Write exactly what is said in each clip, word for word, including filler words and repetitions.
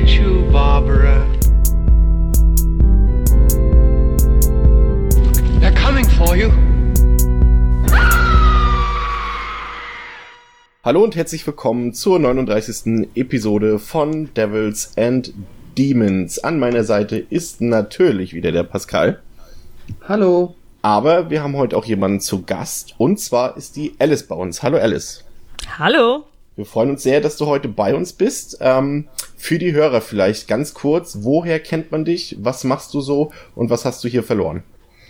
get you, Barbara. They're coming for you. Hallo und herzlich willkommen zur neununddreißigsten Episode von Devils and Demons. An meiner Seite ist natürlich wieder der Pascal. Hallo. Aber wir haben heute auch jemanden zu Gast und zwar ist die Alice bei uns. Hallo Alice. Hallo. Wir freuen uns sehr, dass du heute bei uns bist. Ähm, für die Hörer vielleicht ganz kurz, woher kennt man dich, was machst du so und was hast du hier verloren?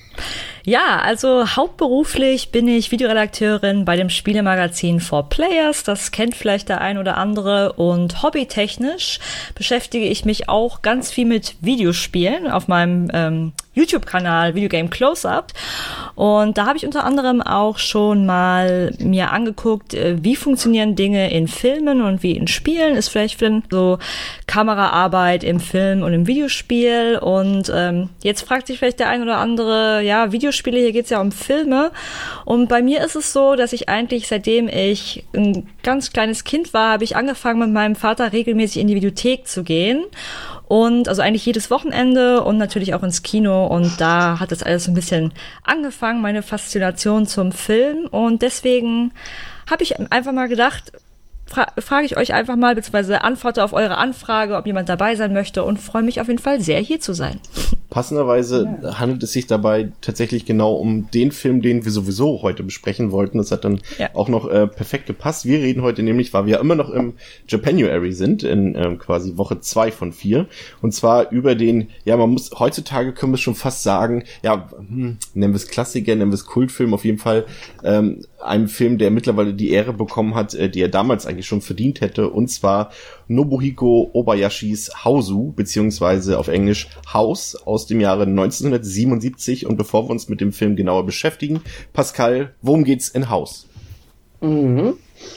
Ja, also hauptberuflich bin ich Videoredakteurin bei dem Spielemagazin four Players. Das kennt vielleicht der ein oder andere. Und hobbytechnisch beschäftige ich mich auch ganz viel mit Videospielen auf meinem ähm, YouTube-Kanal Videogame Close-Up. Und da habe ich unter anderem auch schon mal mir angeguckt, wie funktionieren Dinge in Filmen und wie in Spielen. Ist vielleicht für so Kameraarbeit im Film und im Videospiel. Und ähm, jetzt fragt sich vielleicht der ein oder andere, ja, Videospiele, hier geht's ja um Filme. Und bei mir ist es so, dass ich eigentlich, seitdem ich ein ganz kleines Kind war, habe ich angefangen, mit meinem Vater regelmäßig in die Videothek zu gehen. Und also eigentlich jedes Wochenende und natürlich auch ins Kino. Und da hat das alles so ein bisschen angefangen, meine Faszination zum Film. Und deswegen habe ich einfach mal gedacht, fra- frage ich euch einfach mal, beziehungsweise antworte auf eure Anfrage, ob jemand dabei sein möchte und freue mich auf jeden Fall sehr, hier zu sein. Passenderweise ja. handelt es sich dabei tatsächlich genau um den Film, den wir sowieso heute besprechen wollten. Das hat dann ja. auch noch äh, perfekt gepasst. Wir reden heute nämlich, weil wir immer noch im Japanuary sind, in ähm, quasi Woche zwei von vier. Und zwar über den, ja, man muss, heutzutage können wir schon fast sagen, ja, hm, nennen wir es Klassiker, nennen wir es Kultfilm, auf jeden Fall ähm, einem Film, der mittlerweile die Ehre bekommen hat, äh, die er damals eigentlich schon verdient hätte. Und zwar Nobuhiko Obayashis Hausu, beziehungsweise auf Englisch House aus dem Jahre neunzehnhundertsiebenundsiebzig. Und bevor wir uns mit dem Film genauer beschäftigen, Pascal, worum geht's in House? Mhm.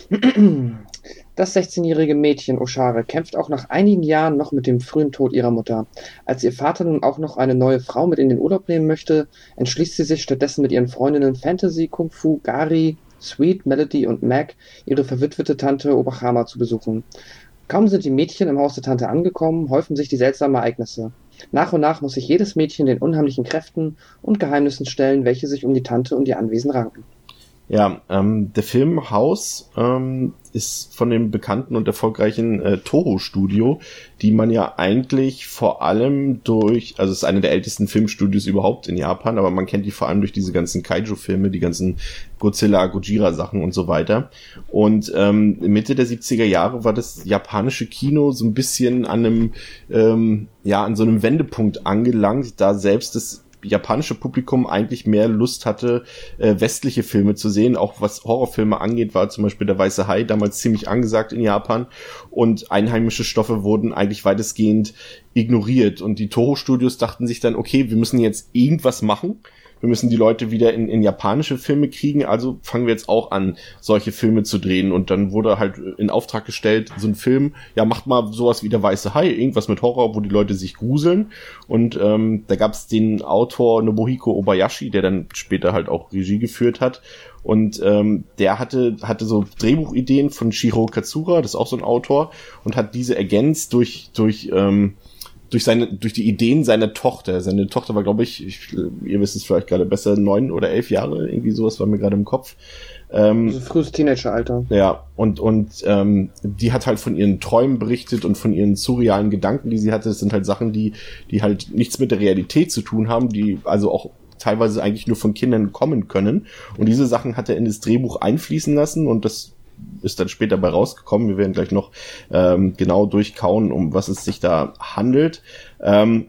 Das sechzehnjährige Mädchen Oshare kämpft auch nach einigen Jahren noch mit dem frühen Tod ihrer Mutter. Als ihr Vater nun auch noch eine neue Frau mit in den Urlaub nehmen möchte, entschließt sie sich stattdessen mit ihren Freundinnen Fantasy, Kung Fu, Gari, Sweet, Melody und Mac ihre verwitwete Tante Obahama zu besuchen. Kaum sind die Mädchen im Haus der Tante angekommen, häufen sich die seltsamen Ereignisse. Nach und nach muss sich jedes Mädchen den unheimlichen Kräften und Geheimnissen stellen, welche sich um die Tante und ihr Anwesen ranken. Ja, ähm, der Film House ähm, ist von dem bekannten und erfolgreichen äh, Toho-Studio, die man ja eigentlich vor allem durch, also es ist eine der ältesten Filmstudios überhaupt in Japan, aber man kennt die vor allem durch diese ganzen Kaiju-Filme, die ganzen Godzilla, Gojira-Sachen und so weiter. Und ähm, Mitte der siebziger Jahre war das japanische Kino so ein bisschen an einem, ähm, ja, an so einem Wendepunkt angelangt, da selbst das japanische Publikum eigentlich mehr Lust hatte, äh, westliche Filme zu sehen. Auch was Horrorfilme angeht, war zum Beispiel der Weiße Hai damals ziemlich angesagt in Japan und einheimische Stoffe wurden eigentlich weitestgehend ignoriert. Und die Toho-Studios dachten sich dann, okay, wir müssen jetzt irgendwas machen. Wir müssen die Leute wieder in, in japanische Filme kriegen, also fangen wir jetzt auch an, solche Filme zu drehen. Und dann wurde halt in Auftrag gestellt, so ein Film, ja, macht mal sowas wie der Weiße Hai, irgendwas mit Horror, wo die Leute sich gruseln. Und ähm, da gab's den Autor Nobuhiko Obayashi, der dann später halt auch Regie geführt hat. Und ähm, der hatte hatte so Drehbuchideen von Shiro Katsura, das ist auch so ein Autor, und hat diese ergänzt durch durch ähm, durch seine, durch die Ideen seiner Tochter. Seine Tochter war, glaube ich, ich, ihr wisst es vielleicht gerade besser, neun oder elf Jahre, irgendwie sowas war mir gerade im Kopf. Ähm, also frühes Teenageralter. Ja, und, und ähm, die hat halt von ihren Träumen berichtet und von ihren surrealen Gedanken, die sie hatte. Das sind halt Sachen, die, die halt nichts mit der Realität zu tun haben, die also auch teilweise eigentlich nur von Kindern kommen können. Und diese Sachen hat er in das Drehbuch einfließen lassen und das ist dann später bei rausgekommen. Wir werden gleich noch ähm, genau durchkauen, um was es sich da handelt. Ähm,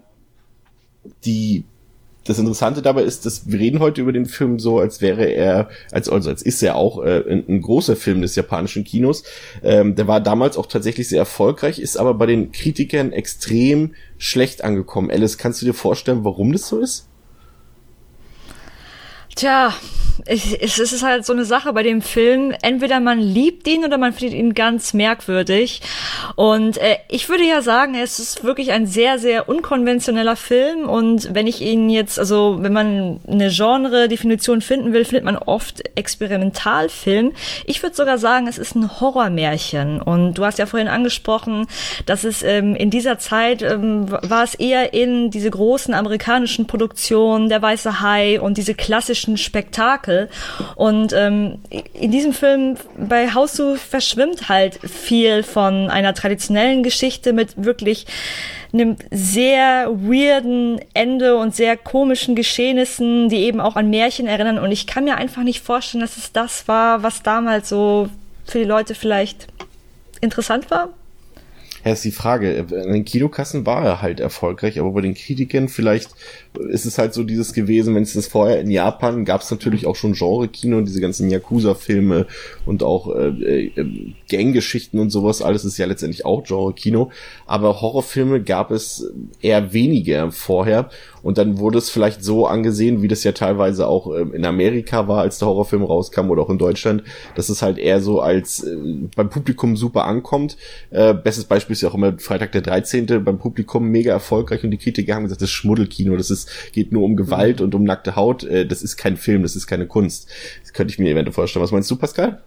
die Das Interessante dabei ist, dass wir reden heute über den Film so, als wäre er, als also als ist er auch äh, ein, ein großer Film des japanischen Kinos. Ähm, der war damals auch tatsächlich sehr erfolgreich, ist aber bei den Kritikern extrem schlecht angekommen. Alice, kannst du dir vorstellen, warum das so ist? Tja, ich, es ist halt so eine Sache bei dem Film. Entweder man liebt ihn oder man findet ihn ganz merkwürdig. Und äh, ich würde ja sagen, es ist wirklich ein sehr, sehr unkonventioneller Film. Und wenn ich ihn jetzt, also wenn man eine Genre-Definition finden will, findet man oft Experimentalfilm. Ich würde sogar sagen, es ist ein Horrormärchen. Und du hast ja vorhin angesprochen, dass es ähm, in dieser Zeit ähm, war es eher in diese großen amerikanischen Produktionen, Der Weiße Hai und diese klassischen Spektakel. Und ähm, in diesem Film bei Hausu verschwimmt halt viel von einer traditionellen Geschichte mit wirklich einem sehr weirden Ende und sehr komischen Geschehnissen, die eben auch an Märchen erinnern. Und ich kann mir einfach nicht vorstellen, dass es das war, was damals so für die Leute vielleicht interessant war. Ja, ist die Frage. An den Kinokassen war er halt erfolgreich, aber bei den Kritikern vielleicht ist es halt so dieses gewesen, wenn es das vorher in Japan gab es natürlich auch schon Genre-Kino, diese ganzen Yakuza-Filme und auch äh, äh, Gang-Geschichten und sowas, alles ist ja letztendlich auch Genre-Kino, aber Horrorfilme gab es eher weniger vorher und dann wurde es vielleicht so angesehen, wie das ja teilweise auch äh, in Amerika war, als der Horrorfilm rauskam oder auch in Deutschland, dass es halt eher so als äh, beim Publikum super ankommt. Äh, bestes Beispiel ist ja auch immer Freitag der dreizehnte beim Publikum mega erfolgreich und die Kritiker haben gesagt, das ist Schmuddelkino, das ist geht nur um Gewalt und um nackte Haut, äh, das ist kein Film, das ist keine Kunst. Das könnte ich mir eventuell vorstellen. Was meinst du, Pascal?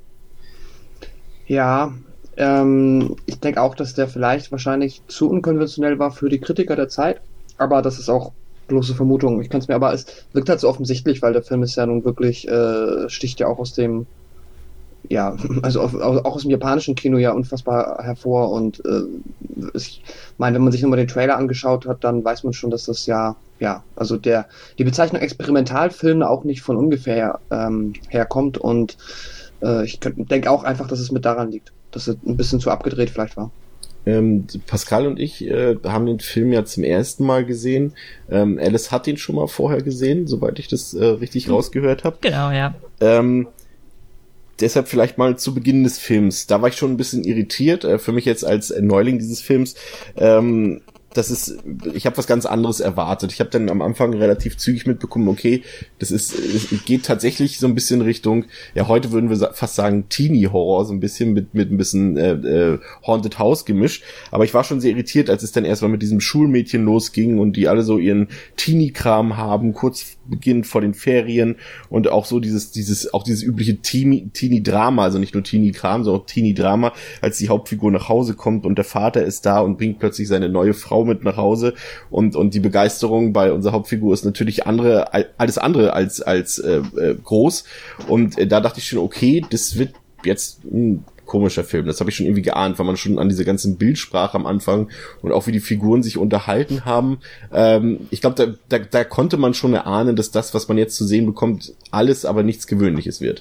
Ja, ähm, ich denke auch, dass der vielleicht wahrscheinlich zu unkonventionell war für die Kritiker der Zeit, aber das ist auch bloße Vermutung. Ich kann es mir, aber es wirkt halt so offensichtlich, weil der Film ist ja nun wirklich, äh, sticht ja auch aus dem ja, also auch, auch aus dem japanischen Kino ja unfassbar hervor und äh, ich meine, wenn man sich nochmal den Trailer angeschaut hat, dann weiß man schon, dass das ja, ja, also der die Bezeichnung Experimentalfilm auch nicht von ungefähr ähm, herkommt und äh, ich denke auch einfach, dass es mit daran liegt, dass es ein bisschen zu abgedreht vielleicht war. Ähm, Pascal und ich äh, haben den Film ja zum ersten Mal gesehen. Ähm, Alice hat ihn schon mal vorher gesehen, soweit ich das äh, richtig rausgehört habe. Genau, ja. Ähm, Deshalb vielleicht mal zu Beginn des Films. Da war ich schon ein bisschen irritiert. Äh, für mich jetzt als Neuling dieses Films. Ähm, das ist, ich habe was ganz anderes erwartet. Ich habe dann am Anfang relativ zügig mitbekommen, okay, das ist, es geht tatsächlich so ein bisschen Richtung, ja, heute würden wir fast sagen Teenie-Horror, so ein bisschen mit mit ein bisschen äh, äh, Haunted House gemischt. Aber ich war schon sehr irritiert, als es dann erstmal mit diesem Schulmädchen losging und die alle so ihren Teenie-Kram haben, kurz beginnt vor den Ferien und auch so dieses, dieses, auch dieses übliche Teenie-Drama, also nicht nur Teenie-Kram, sondern auch Teenie-Drama, als die Hauptfigur nach Hause kommt und der Vater ist da und bringt plötzlich seine neue Frau mit nach Hause und und die Begeisterung bei unserer Hauptfigur ist natürlich andere, alles andere als als äh, äh, groß und äh, da dachte ich schon, okay, das wird jetzt ein komischer Film. Das habe ich schon irgendwie geahnt, weil man schon an diese ganzen Bildsprache am Anfang und auch wie die Figuren sich unterhalten haben. Ähm, ich glaube, da, da, da konnte man schon erahnen, dass das, was man jetzt zu sehen bekommt, alles aber nichts Gewöhnliches wird.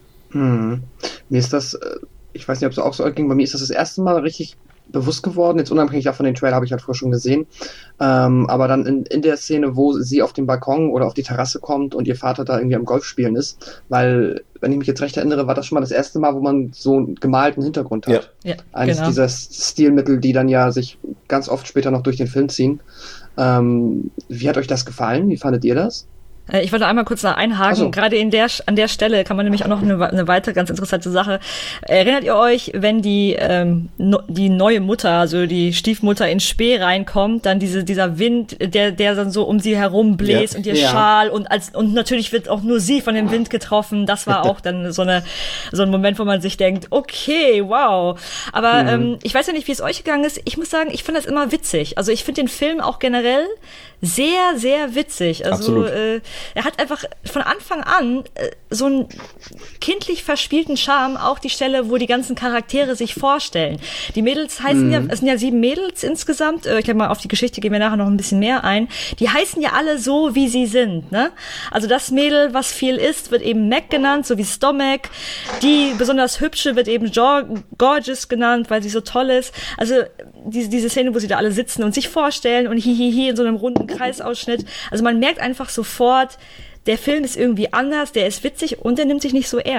Hm. Mir ist das, ich weiß nicht, ob es auch so ging, bei mir ist das das erste Mal richtig bewusst geworden, jetzt unabhängig davon, den Trailer habe ich halt vorher schon gesehen, ähm, aber dann in, in der Szene, wo sie auf den Balkon oder auf die Terrasse kommt und ihr Vater da irgendwie am Golf spielen ist, weil, wenn ich mich jetzt recht erinnere, war das schon mal das erste Mal, wo man so einen gemalten Hintergrund hat. Ja, ja, Eines genau. dieser Stilmittel, die dann ja sich ganz oft später noch durch den Film ziehen. Ähm, wie hat euch das gefallen? Wie fandet ihr das? Ich wollte einmal kurz noch einhaken. So. Gerade in der, an der Stelle kann man nämlich auch noch eine, eine weitere ganz interessante Sache. Erinnert ihr euch, wenn die, ähm, no, die neue Mutter, also die Stiefmutter in Spee reinkommt, dann diese, dieser Wind, der, der dann so um sie herum bläst Ja. und ihr Ja. Schal und als, und natürlich wird auch nur sie von dem Wind getroffen. Das war auch dann so eine, so ein Moment, wo man sich denkt, okay, wow. Aber, Mhm. ähm, ich weiß ja nicht, wie es euch gegangen ist. Ich muss sagen, ich finde das immer witzig. Also ich finde den Film auch generell sehr, sehr witzig. Also, Absolut. äh, er hat einfach von Anfang an äh, so einen kindlich verspielten Charme, auch die Stelle, wo die ganzen Charaktere sich vorstellen. Die Mädels heißen Mhm. ja, es sind ja sieben Mädels insgesamt, äh, ich glaube mal, auf die Geschichte gehen wir nachher noch ein bisschen mehr ein. Die heißen ja alle so, wie sie sind, ne? Also das Mädel, was viel isst, wird eben Mac genannt, so wie Stomach. Die besonders hübsche wird eben Gor- Gorgeous genannt, weil sie so toll ist. Also diese, diese Szene, wo sie da alle sitzen und sich vorstellen und hihihi in so einem runden Kreisausschnitt. Also man merkt einfach sofort, der Film ist irgendwie anders, der ist witzig und der nimmt sich nicht so ernst.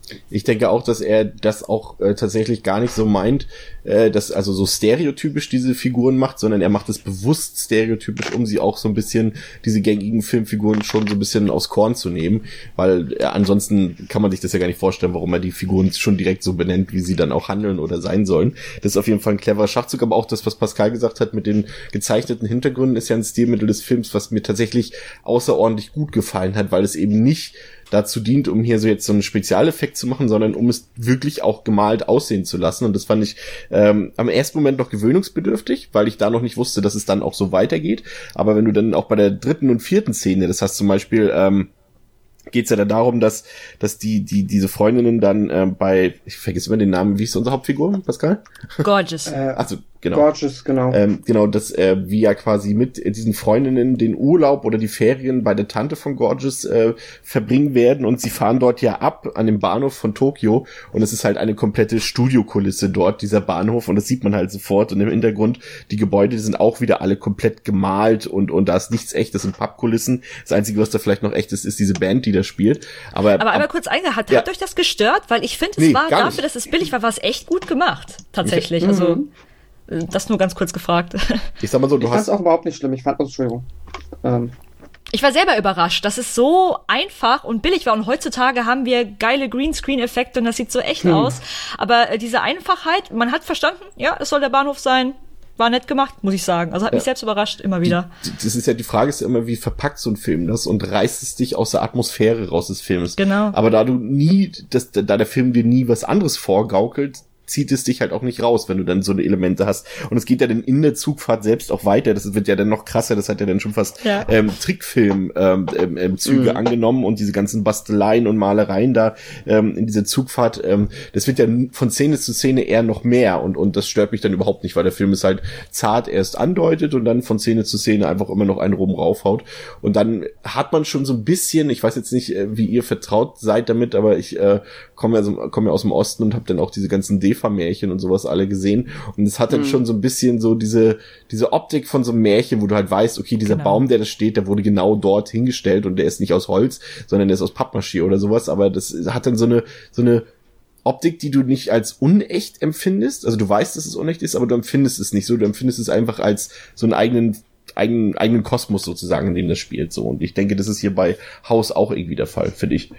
Ich denke auch, dass er das auch äh, tatsächlich gar nicht so meint, äh, dass also so stereotypisch diese Figuren macht, sondern er macht es bewusst stereotypisch, um sie auch so ein bisschen, diese gängigen Filmfiguren schon so ein bisschen aufs Korn zu nehmen, weil äh, ansonsten kann man sich das ja gar nicht vorstellen, warum er die Figuren schon direkt so benennt, wie sie dann auch handeln oder sein sollen. Das ist auf jeden Fall ein cleverer Schachzug, aber auch das, was Pascal gesagt hat mit den gezeichneten Hintergründen, ist ja ein Stilmittel des Films, was mir tatsächlich außerordentlich gut gefallen hat, weil es eben nicht dazu dient, um hier so jetzt so einen Spezialeffekt zu machen, sondern um es wirklich auch gemalt aussehen zu lassen. Und das fand ich ähm, am ersten Moment noch gewöhnungsbedürftig, weil ich da noch nicht wusste, dass es dann auch so weitergeht. Aber wenn du dann auch bei der dritten und vierten Szene, das heißt zum Beispiel, ähm, geht's ja dann darum, dass dass die die diese Freundinnen dann ähm, bei, ich vergesse immer den Namen, wie ist unsere Hauptfigur, Pascal? Gorgeous. Äh, Also genau. Gorgeous, genau. Ähm, genau, dass äh, wir ja quasi mit diesen Freundinnen den Urlaub oder die Ferien bei der Tante von Gorgeous äh, verbringen werden und sie fahren dort ja ab an dem Bahnhof von Tokio und es ist halt eine komplette Studiokulisse dort, dieser Bahnhof, und das sieht man halt sofort, und im Hintergrund die Gebäude, die sind auch wieder alle komplett gemalt und und da ist nichts echtes, sind Pappkulissen. Das Einzige, was da vielleicht noch echt ist, ist diese Band, die da spielt. Aber, aber einmal kurz eingehalten, hat, ja. hat euch das gestört? Weil ich finde, es Nee, war gar dafür, nicht. dass es billig war, war es echt gut gemacht. Tatsächlich. Mhm. Also, äh, das nur ganz kurz gefragt. ich sag mal so, du Ich fand es hast auch überhaupt nicht schlimm. Ich fand, oh, Entschuldigung. Ähm, Ich war selber überrascht, dass es so einfach und billig war. Und heutzutage haben wir geile Greenscreen-Effekte und das sieht so echt Hm. aus. Aber äh, diese Einfachheit, man hat verstanden, ja, es soll der Bahnhof sein. War nett gemacht, muss ich sagen. Also hat mich Ja. selbst überrascht, immer wieder. das ist ja, die Frage ist ja immer, wie verpackt so ein Film das und reißt es dich aus der Atmosphäre raus des Films. Genau. Aber da du nie, das, da der Film dir nie was anderes vorgaukelt, zieht es dich halt auch nicht raus, wenn du dann so eine Elemente hast. Und es geht ja dann in der Zugfahrt selbst auch weiter. Das wird ja dann noch krasser. Das hat ja dann schon fast Ja. ähm, Trickfilm-Züge ähm, ähm, Züge Mhm. angenommen und diese ganzen Basteleien und Malereien da ähm, in dieser Zugfahrt. Ähm, das wird ja von Szene zu Szene eher noch mehr und und das stört mich dann überhaupt nicht, weil der Film ist halt zart erst andeutet und dann von Szene zu Szene einfach immer noch einen rum raufhaut. Und dann hat man schon so ein bisschen, ich weiß jetzt nicht, äh, wie ihr vertraut seid damit, aber ich äh, komme ja, so, komm ja aus dem Osten und habe dann auch diese ganzen Märchen und sowas alle gesehen. Und es hat dann mhm. schon so ein bisschen so diese diese Optik von so einem Märchen, wo du halt weißt, okay, dieser genau. Baum, der da steht, der wurde genau dort hingestellt und der ist nicht aus Holz, sondern der ist aus Pappmaché oder sowas. Aber das hat dann so eine so eine Optik, die du nicht als unecht empfindest. Also du weißt, dass es unecht ist, aber du empfindest es nicht so. Du empfindest es einfach als so einen eigenen eigenen eigenen Kosmos sozusagen, in dem das spielt. So. Und ich denke, das ist hier bei Haus auch irgendwie der Fall, finde ich.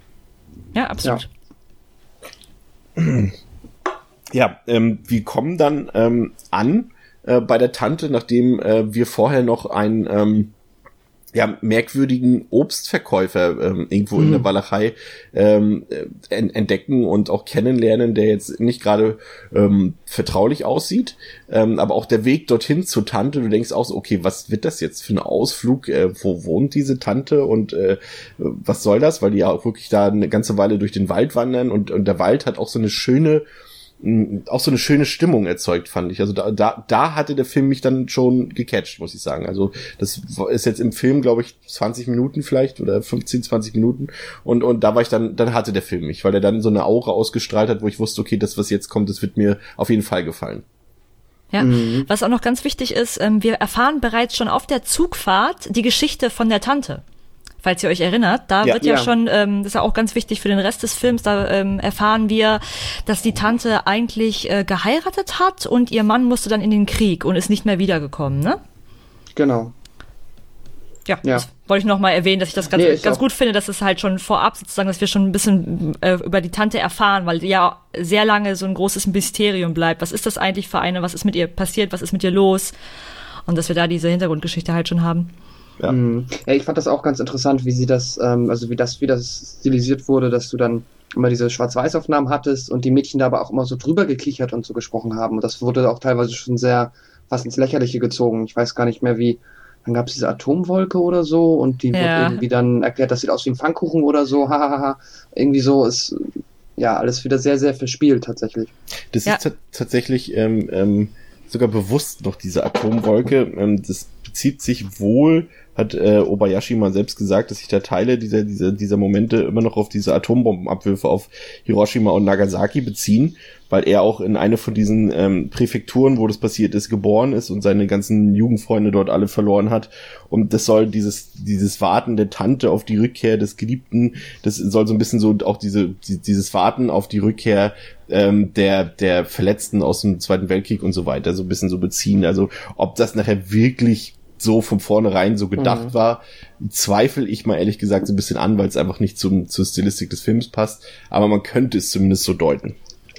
Ja, absolut. Ja. Ja, ähm, wir kommen dann ähm, an äh, bei der Tante, nachdem äh, wir vorher noch einen ähm, ja, merkwürdigen Obstverkäufer ähm, irgendwo mhm. in der Walachei ähm, ent- entdecken und auch kennenlernen, der jetzt nicht gerade ähm, vertraulich aussieht, ähm, aber auch der Weg dorthin zur Tante, du denkst auch so, okay, was wird das jetzt für ein Ausflug, äh, wo wohnt diese Tante und äh, was soll das, weil die ja auch wirklich da eine ganze Weile durch den Wald wandern und, und der Wald hat auch so eine schöne auch so eine schöne Stimmung erzeugt, fand ich. Also da, da, da hatte der Film mich dann schon gecatcht, muss ich sagen. Also das ist jetzt im Film, glaube ich, zwanzig Minuten vielleicht oder fünfzehn, zwanzig Minuten. Und, und da war ich dann, dann hatte der Film mich, weil er dann so eine Aura ausgestrahlt hat, wo ich wusste, okay, das, was jetzt kommt, das wird mir auf jeden Fall gefallen. Ja, mhm. Was auch noch ganz wichtig ist, wir erfahren bereits schon auf der Zugfahrt die Geschichte von der Tante. Falls ihr euch erinnert, da ja, wird ja, ja schon, ähm, das ist ja auch ganz wichtig für den Rest des Films, da ähm, erfahren wir, dass die Tante eigentlich äh, geheiratet hat und ihr Mann musste dann in den Krieg und ist nicht mehr wiedergekommen, ne? Genau. Ja, ja. Das wollte ich noch mal erwähnen, dass ich das ganz, nee, ganz gut finde, dass es halt schon vorab sozusagen, dass wir schon ein bisschen äh, über die Tante erfahren, weil die ja sehr lange so ein großes Mysterium bleibt. Was ist das eigentlich für eine? Was ist mit ihr passiert? Was ist mit ihr los? Und dass wir da diese Hintergrundgeschichte halt schon haben. Ja. ja, ich fand das auch ganz interessant, wie sie das, ähm, also wie das, wie das stilisiert wurde, dass du dann immer diese Schwarz-Weiß-Aufnahmen hattest und die Mädchen da aber auch immer so drüber gekichert und so gesprochen haben. Und das wurde auch teilweise schon sehr fast ins Lächerliche gezogen. Ich weiß gar nicht mehr, wie, dann gab es diese Atomwolke oder so und die ja. wurde irgendwie dann erklärt, das sieht aus wie ein Pfannkuchen oder so, hahaha. Irgendwie so ist, ja, alles wieder sehr, sehr verspielt tatsächlich. Das ja. ist t- tatsächlich ähm, ähm, sogar bewusst noch diese Atomwolke. Ähm, das bezieht sich wohl hat äh, Obayashi mal selbst gesagt, dass sich da Teile dieser, dieser, dieser Momente immer noch auf diese Atombombenabwürfe auf Hiroshima und Nagasaki beziehen, weil er auch in eine von diesen ähm, Präfekturen, wo das passiert ist, geboren ist und seine ganzen Jugendfreunde dort alle verloren hat. Und das soll dieses dieses Warten der Tante auf die Rückkehr des Geliebten, das soll so ein bisschen so auch diese die, dieses Warten auf die Rückkehr ähm, der der Verletzten aus dem Zweiten Weltkrieg und so weiter so ein bisschen so beziehen. Also ob das nachher wirklich so von vornherein so gedacht mhm. war, zweifle ich mal ehrlich gesagt so ein bisschen an, weil es einfach nicht zum zur Stilistik des Films passt. Aber man könnte es zumindest so deuten.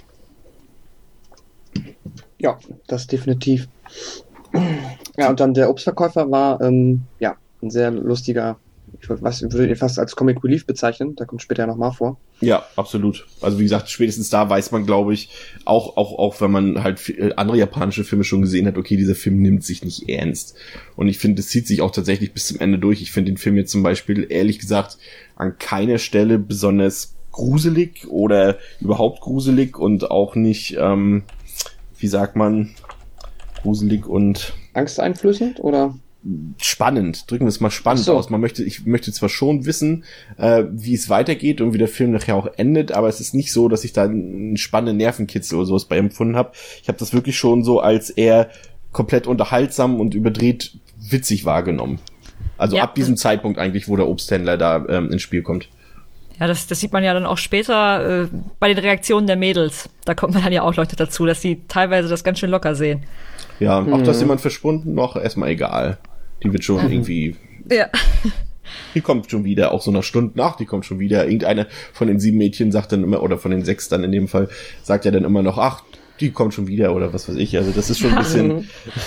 Ja, das definitiv. Ja, und dann der Obstverkäufer war, ähm, ja, ein sehr lustiger, ich würde, was würde ihn fast als Comic Relief bezeichnen, da kommt später nochmal vor. Ja, absolut. Also wie gesagt, spätestens da weiß man, glaube ich, auch, auch, auch wenn man halt andere japanische Filme schon gesehen hat, okay, dieser Film nimmt sich nicht ernst. Und ich finde, das zieht sich auch tatsächlich bis zum Ende durch. Ich finde den Film jetzt zum Beispiel, ehrlich gesagt, an keiner Stelle besonders gruselig oder überhaupt gruselig und auch nicht, ähm, wie sagt man, gruselig und angsteinflößend oder spannend, drücken wir es mal spannend so. aus. Man möchte, ich möchte zwar schon wissen, äh, wie es weitergeht und wie der Film nachher auch endet, aber es ist nicht so, dass ich da einen spannenden Nervenkitzel oder sowas bei empfunden habe. Ich habe das wirklich schon so als eher komplett unterhaltsam und überdreht witzig wahrgenommen. Also ja. ab diesem Zeitpunkt eigentlich, wo der Obsthändler da ähm, ins Spiel kommt. Ja, das, das sieht man ja dann auch später äh, bei den Reaktionen der Mädels. Da kommt man dann ja auch Leute dazu, dass die teilweise das ganz schön locker sehen. Ja, mhm. auch dass jemand verschwunden, noch erstmal egal. Die wird schon mhm. irgendwie... Ja. Die kommt schon wieder, auch so nach Stunden nach, die kommt schon wieder. Irgendeine von den sieben Mädchen sagt dann immer, oder von den sechs dann in dem Fall, sagt ja dann immer noch, ach, die kommt schon wieder oder was weiß ich. Also das ist schon ein bisschen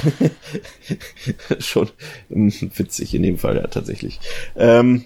schon witzig in dem Fall, ja, tatsächlich. Ähm,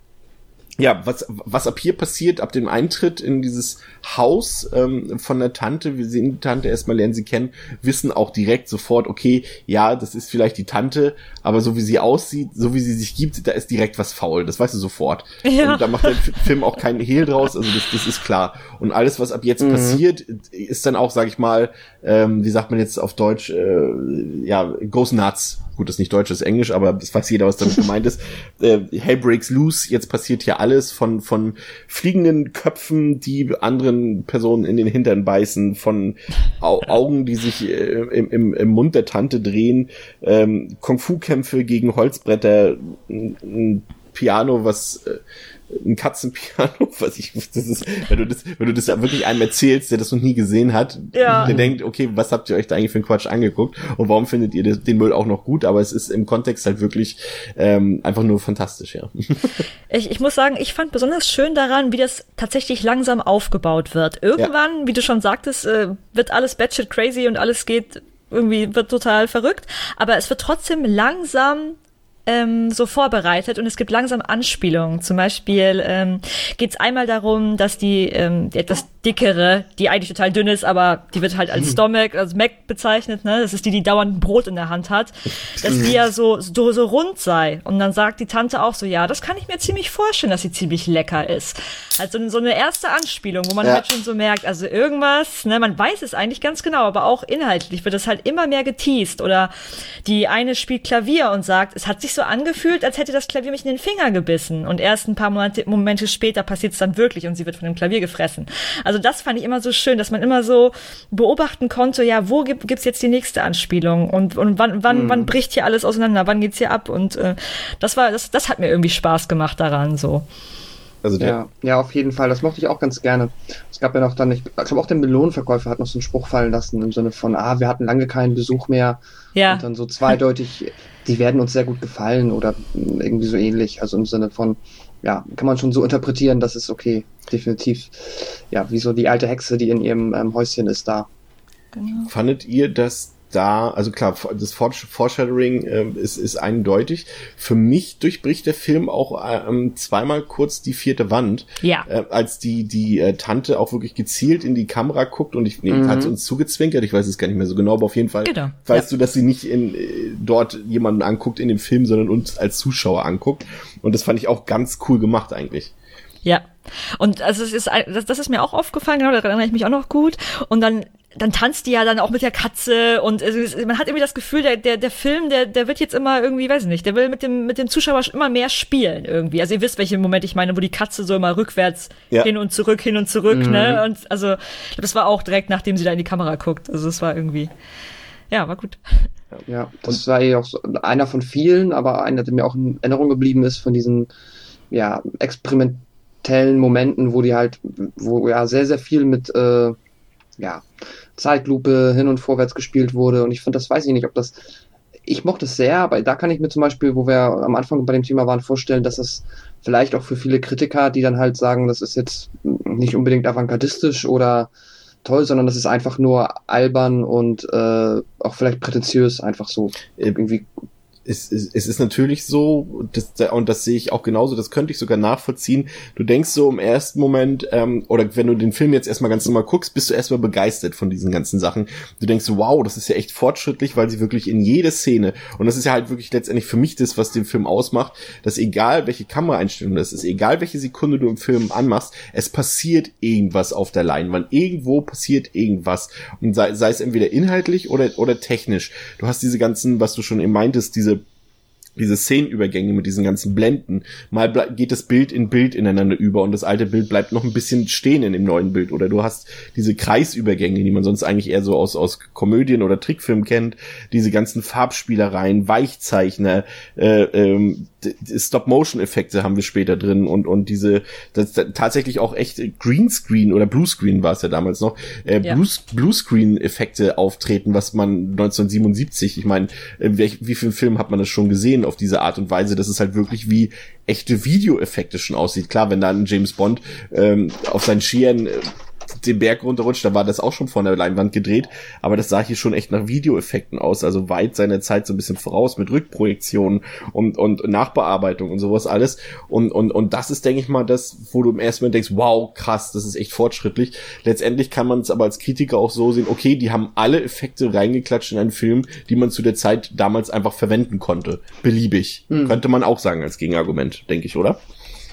Ja, was was ab hier passiert, ab dem Eintritt in dieses Haus ähm, von der Tante, wir sehen die Tante erstmal, lernen sie kennen, wissen auch direkt sofort, okay, ja, das ist vielleicht die Tante, aber so wie sie aussieht, so wie sie sich gibt, da ist direkt was faul, das weißt du sofort. Ja. Und da macht der Film auch keinen Hehl draus, also das, das ist klar. Und alles, was ab jetzt mhm. passiert, ist dann auch, sag ich mal, ähm, wie sagt man jetzt auf Deutsch, äh, ja, goes nuts. Gut, das ist nicht Deutsch, das ist Englisch, aber das weiß jeder, was damit gemeint ist. Äh, Hell breaks loose, jetzt passiert hier alles von von fliegenden Köpfen, die anderen Personen in den Hintern beißen, von Au- Augen, die sich äh, im, im, im Mund der Tante drehen, ähm, Kung-Fu-Kämpfe gegen Holzbretter, ein, ein Piano, was... Äh, ein Katzenpiano, was ich, das ist, wenn du das, wenn du das wirklich einem erzählst, der das noch nie gesehen hat, ja. der denkt, okay, was habt ihr euch da eigentlich für einen Quatsch angeguckt und warum findet ihr den Müll auch noch gut? Aber es ist im Kontext halt wirklich ähm, einfach nur fantastisch, ja. Ich, ich muss sagen, ich fand besonders schön daran, wie das tatsächlich langsam aufgebaut wird. Irgendwann, ja. wie du schon sagtest, äh, wird alles batshit crazy und alles geht irgendwie, wird total verrückt, aber es wird trotzdem langsam Ähm, so vorbereitet und es gibt langsam Anspielungen. Zum Beispiel ähm, geht es einmal darum, dass die, ähm, die etwas dickere, die eigentlich total dünn ist, aber die wird halt als Stomach, als Mac bezeichnet, ne? Das ist die, die dauernd ein Brot in der Hand hat, dass die ja so, so, so rund sei. Und dann sagt die Tante auch so, ja, das kann ich mir ziemlich vorstellen, dass sie ziemlich lecker ist. Also so eine erste Anspielung, wo man ja. halt schon so merkt, also irgendwas, ne, man weiß es eigentlich ganz genau, aber auch inhaltlich wird es halt immer mehr geteased. Oder die eine spielt Klavier und sagt, es hat sich so angefühlt, als hätte das Klavier mich in den Finger gebissen. Und erst ein paar Momente, Momente später passiert es dann wirklich und sie wird von dem Klavier gefressen. Also das fand ich immer so schön, dass man immer so beobachten konnte, ja, wo gibt gibt's jetzt die nächste Anspielung und und wann wann mhm. wann bricht hier alles auseinander, wann geht's hier ab und äh, das war das das hat mir irgendwie Spaß gemacht daran so. Also der ja, ja, auf jeden Fall. Das mochte ich auch ganz gerne. Es gab ja noch dann, ich glaube auch der Melonenverkäufer hat noch so einen Spruch fallen lassen im Sinne von, ah, wir hatten lange keinen Besuch mehr. Ja. Und dann so zweideutig, die werden uns sehr gut gefallen oder irgendwie so ähnlich. Also im Sinne von, ja, kann man schon so interpretieren, das ist okay, definitiv. Ja, wie so die alte Hexe, die in ihrem ähm, Häuschen ist da. Genau. Fandet ihr, dass da, also klar, das Foreshadowing äh, ist, ist eindeutig. Für mich durchbricht der Film auch ähm, zweimal kurz die vierte Wand, ja. äh, als die die äh, Tante auch wirklich gezielt in die Kamera guckt und ich nee, mhm. hat uns zugezwinkert, ich weiß es gar nicht mehr so genau, aber auf jeden Fall genau. weißt ja. du, dass sie nicht in äh, dort jemanden anguckt in dem Film, sondern uns als Zuschauer anguckt und das fand ich auch ganz cool gemacht eigentlich. Ja, und also es ist das, das ist mir auch aufgefallen, genau, da erinnere ich mich auch noch gut. Und dann dann tanzt die ja dann auch mit der Katze und es, man hat irgendwie das Gefühl, der, der, der Film, der, der wird jetzt immer irgendwie, weiß ich nicht, der will mit dem, mit dem Zuschauer immer mehr spielen irgendwie. Also ihr wisst, welchen Moment ich meine, wo die Katze so immer rückwärts ja. hin und zurück, hin und zurück, mhm. ne? Und also, das war auch direkt, nachdem sie da in die Kamera guckt. Also es war irgendwie, ja, war gut. Ja, das war ja auch so einer von vielen, aber einer, der mir auch in Erinnerung geblieben ist von diesen, ja, experimentellen Momenten, wo die halt, wo ja sehr, sehr viel mit, äh, ja, Zeitlupe hin und vorwärts gespielt wurde und ich fand, das weiß ich nicht, ob das, ich mochte es sehr, aber da kann ich mir zum Beispiel, wo wir am Anfang bei dem Thema waren, vorstellen, dass es vielleicht auch für viele Kritiker, die dann halt sagen, das ist jetzt nicht unbedingt avantgardistisch oder toll, sondern das ist einfach nur albern und äh, auch vielleicht prätentiös, einfach so irgendwie. Es, es, es ist natürlich so, das, und das sehe ich auch genauso, das könnte ich sogar nachvollziehen. Du denkst so im ersten Moment, ähm, oder wenn du den Film jetzt erstmal ganz normal guckst, bist du erstmal begeistert von diesen ganzen Sachen. Du denkst so, wow, das ist ja echt fortschrittlich, weil sie wirklich in jede Szene, und das ist ja halt wirklich letztendlich für mich das, was den Film ausmacht, dass egal welche Kameraeinstellung das ist, egal welche Sekunde du im Film anmachst, es passiert irgendwas auf der Leinwand. Irgendwo passiert irgendwas. Und sei, sei es entweder inhaltlich oder, oder technisch. Du hast diese ganzen, was du schon eben meintest, diese diese Szenenübergänge mit diesen ganzen Blenden. Mal ble- geht das Bild in Bild ineinander über und das alte Bild bleibt noch ein bisschen stehen in dem neuen Bild. Oder du hast diese Kreisübergänge, die man sonst eigentlich eher so aus aus Komödien oder Trickfilmen kennt. Diese ganzen Farbspielereien, Weichzeichner, äh, ähm, Stop-Motion-Effekte haben wir später drin und und diese das, das, tatsächlich auch echt Greenscreen oder Bluescreen war es ja damals noch, äh, ja. Blues, Bluescreen-Effekte auftreten, was man neunzehnhundertsiebenundsiebzig, ich meine, äh, wie, wie viele Filme hat man das schon gesehen auf diese Art und Weise, dass es halt wirklich wie echte Videoeffekte schon aussieht. Klar, wenn da ein James Bond ähm, auf seinen Skiern äh, den Berg runterrutscht, da war das auch schon von der Leinwand gedreht, aber das sah hier schon echt nach Videoeffekten aus, also weit seiner Zeit so ein bisschen voraus mit Rückprojektionen und und Nachbearbeitung und sowas alles und und und das ist, denke ich mal, das, wo du im ersten Moment denkst, wow, krass, das ist echt fortschrittlich. Letztendlich kann man es aber als Kritiker auch so sehen, okay, die haben alle Effekte reingeklatscht in einen Film, die man zu der Zeit damals einfach verwenden konnte, beliebig. Mhm. Könnte man auch sagen als Gegenargument, denke ich, oder?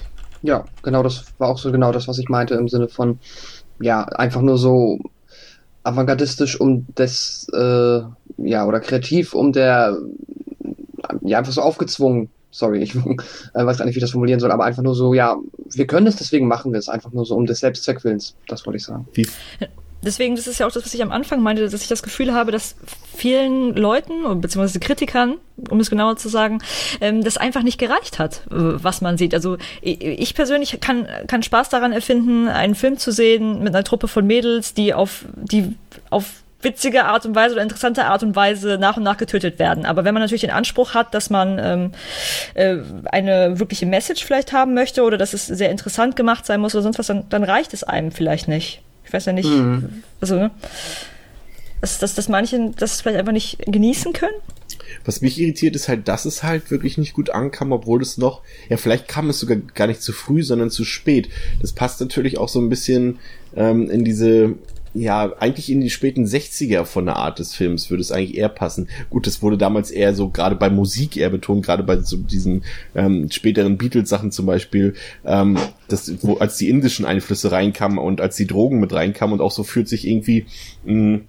Ja, genau, das war auch so genau das, was ich meinte im Sinne von ja, einfach nur so avantgardistisch um des, äh, ja, oder kreativ um der, ja, einfach so aufgezwungen, sorry, ich äh, weiß gar nicht, wie ich das formulieren soll, aber einfach nur so, ja, wir können es, deswegen machen wir es, einfach nur so um des Selbstzweckwillens, das wollte ich sagen. Wie? Deswegen, das ist ja auch das, was ich am Anfang meinte, dass ich das Gefühl habe, dass vielen Leuten, beziehungsweise Kritikern, um es genauer zu sagen, ähm, das einfach nicht gereicht hat, was man sieht. Also ich persönlich kann, kann Spaß daran erfinden, einen Film zu sehen mit einer Truppe von Mädels, die auf, die auf witzige Art und Weise oder interessante Art und Weise nach und nach getötet werden. Aber wenn man natürlich den Anspruch hat, dass man ähm, äh, eine wirkliche Message vielleicht haben möchte oder dass es sehr interessant gemacht sein muss oder sonst was, dann, dann reicht es einem vielleicht nicht. Ich weiß ja nicht, mhm. also, ne? Dass, dass, dass manche das vielleicht einfach nicht genießen können. Was mich irritiert, ist halt, dass es halt wirklich nicht gut ankam, obwohl es noch, ja, vielleicht kam es sogar gar nicht zu früh, sondern zu spät. Das passt natürlich auch so ein bisschen ähm, in diese, ja, eigentlich in die späten sechziger von der Art des Films würde es eigentlich eher passen. Gut, das wurde damals eher so, gerade bei Musik eher betont, gerade bei so diesen ähm, späteren Beatles-Sachen zum Beispiel, ähm, das, wo, als die indischen Einflüsse reinkamen und als die Drogen mit reinkamen und auch so fühlt sich irgendwie mh,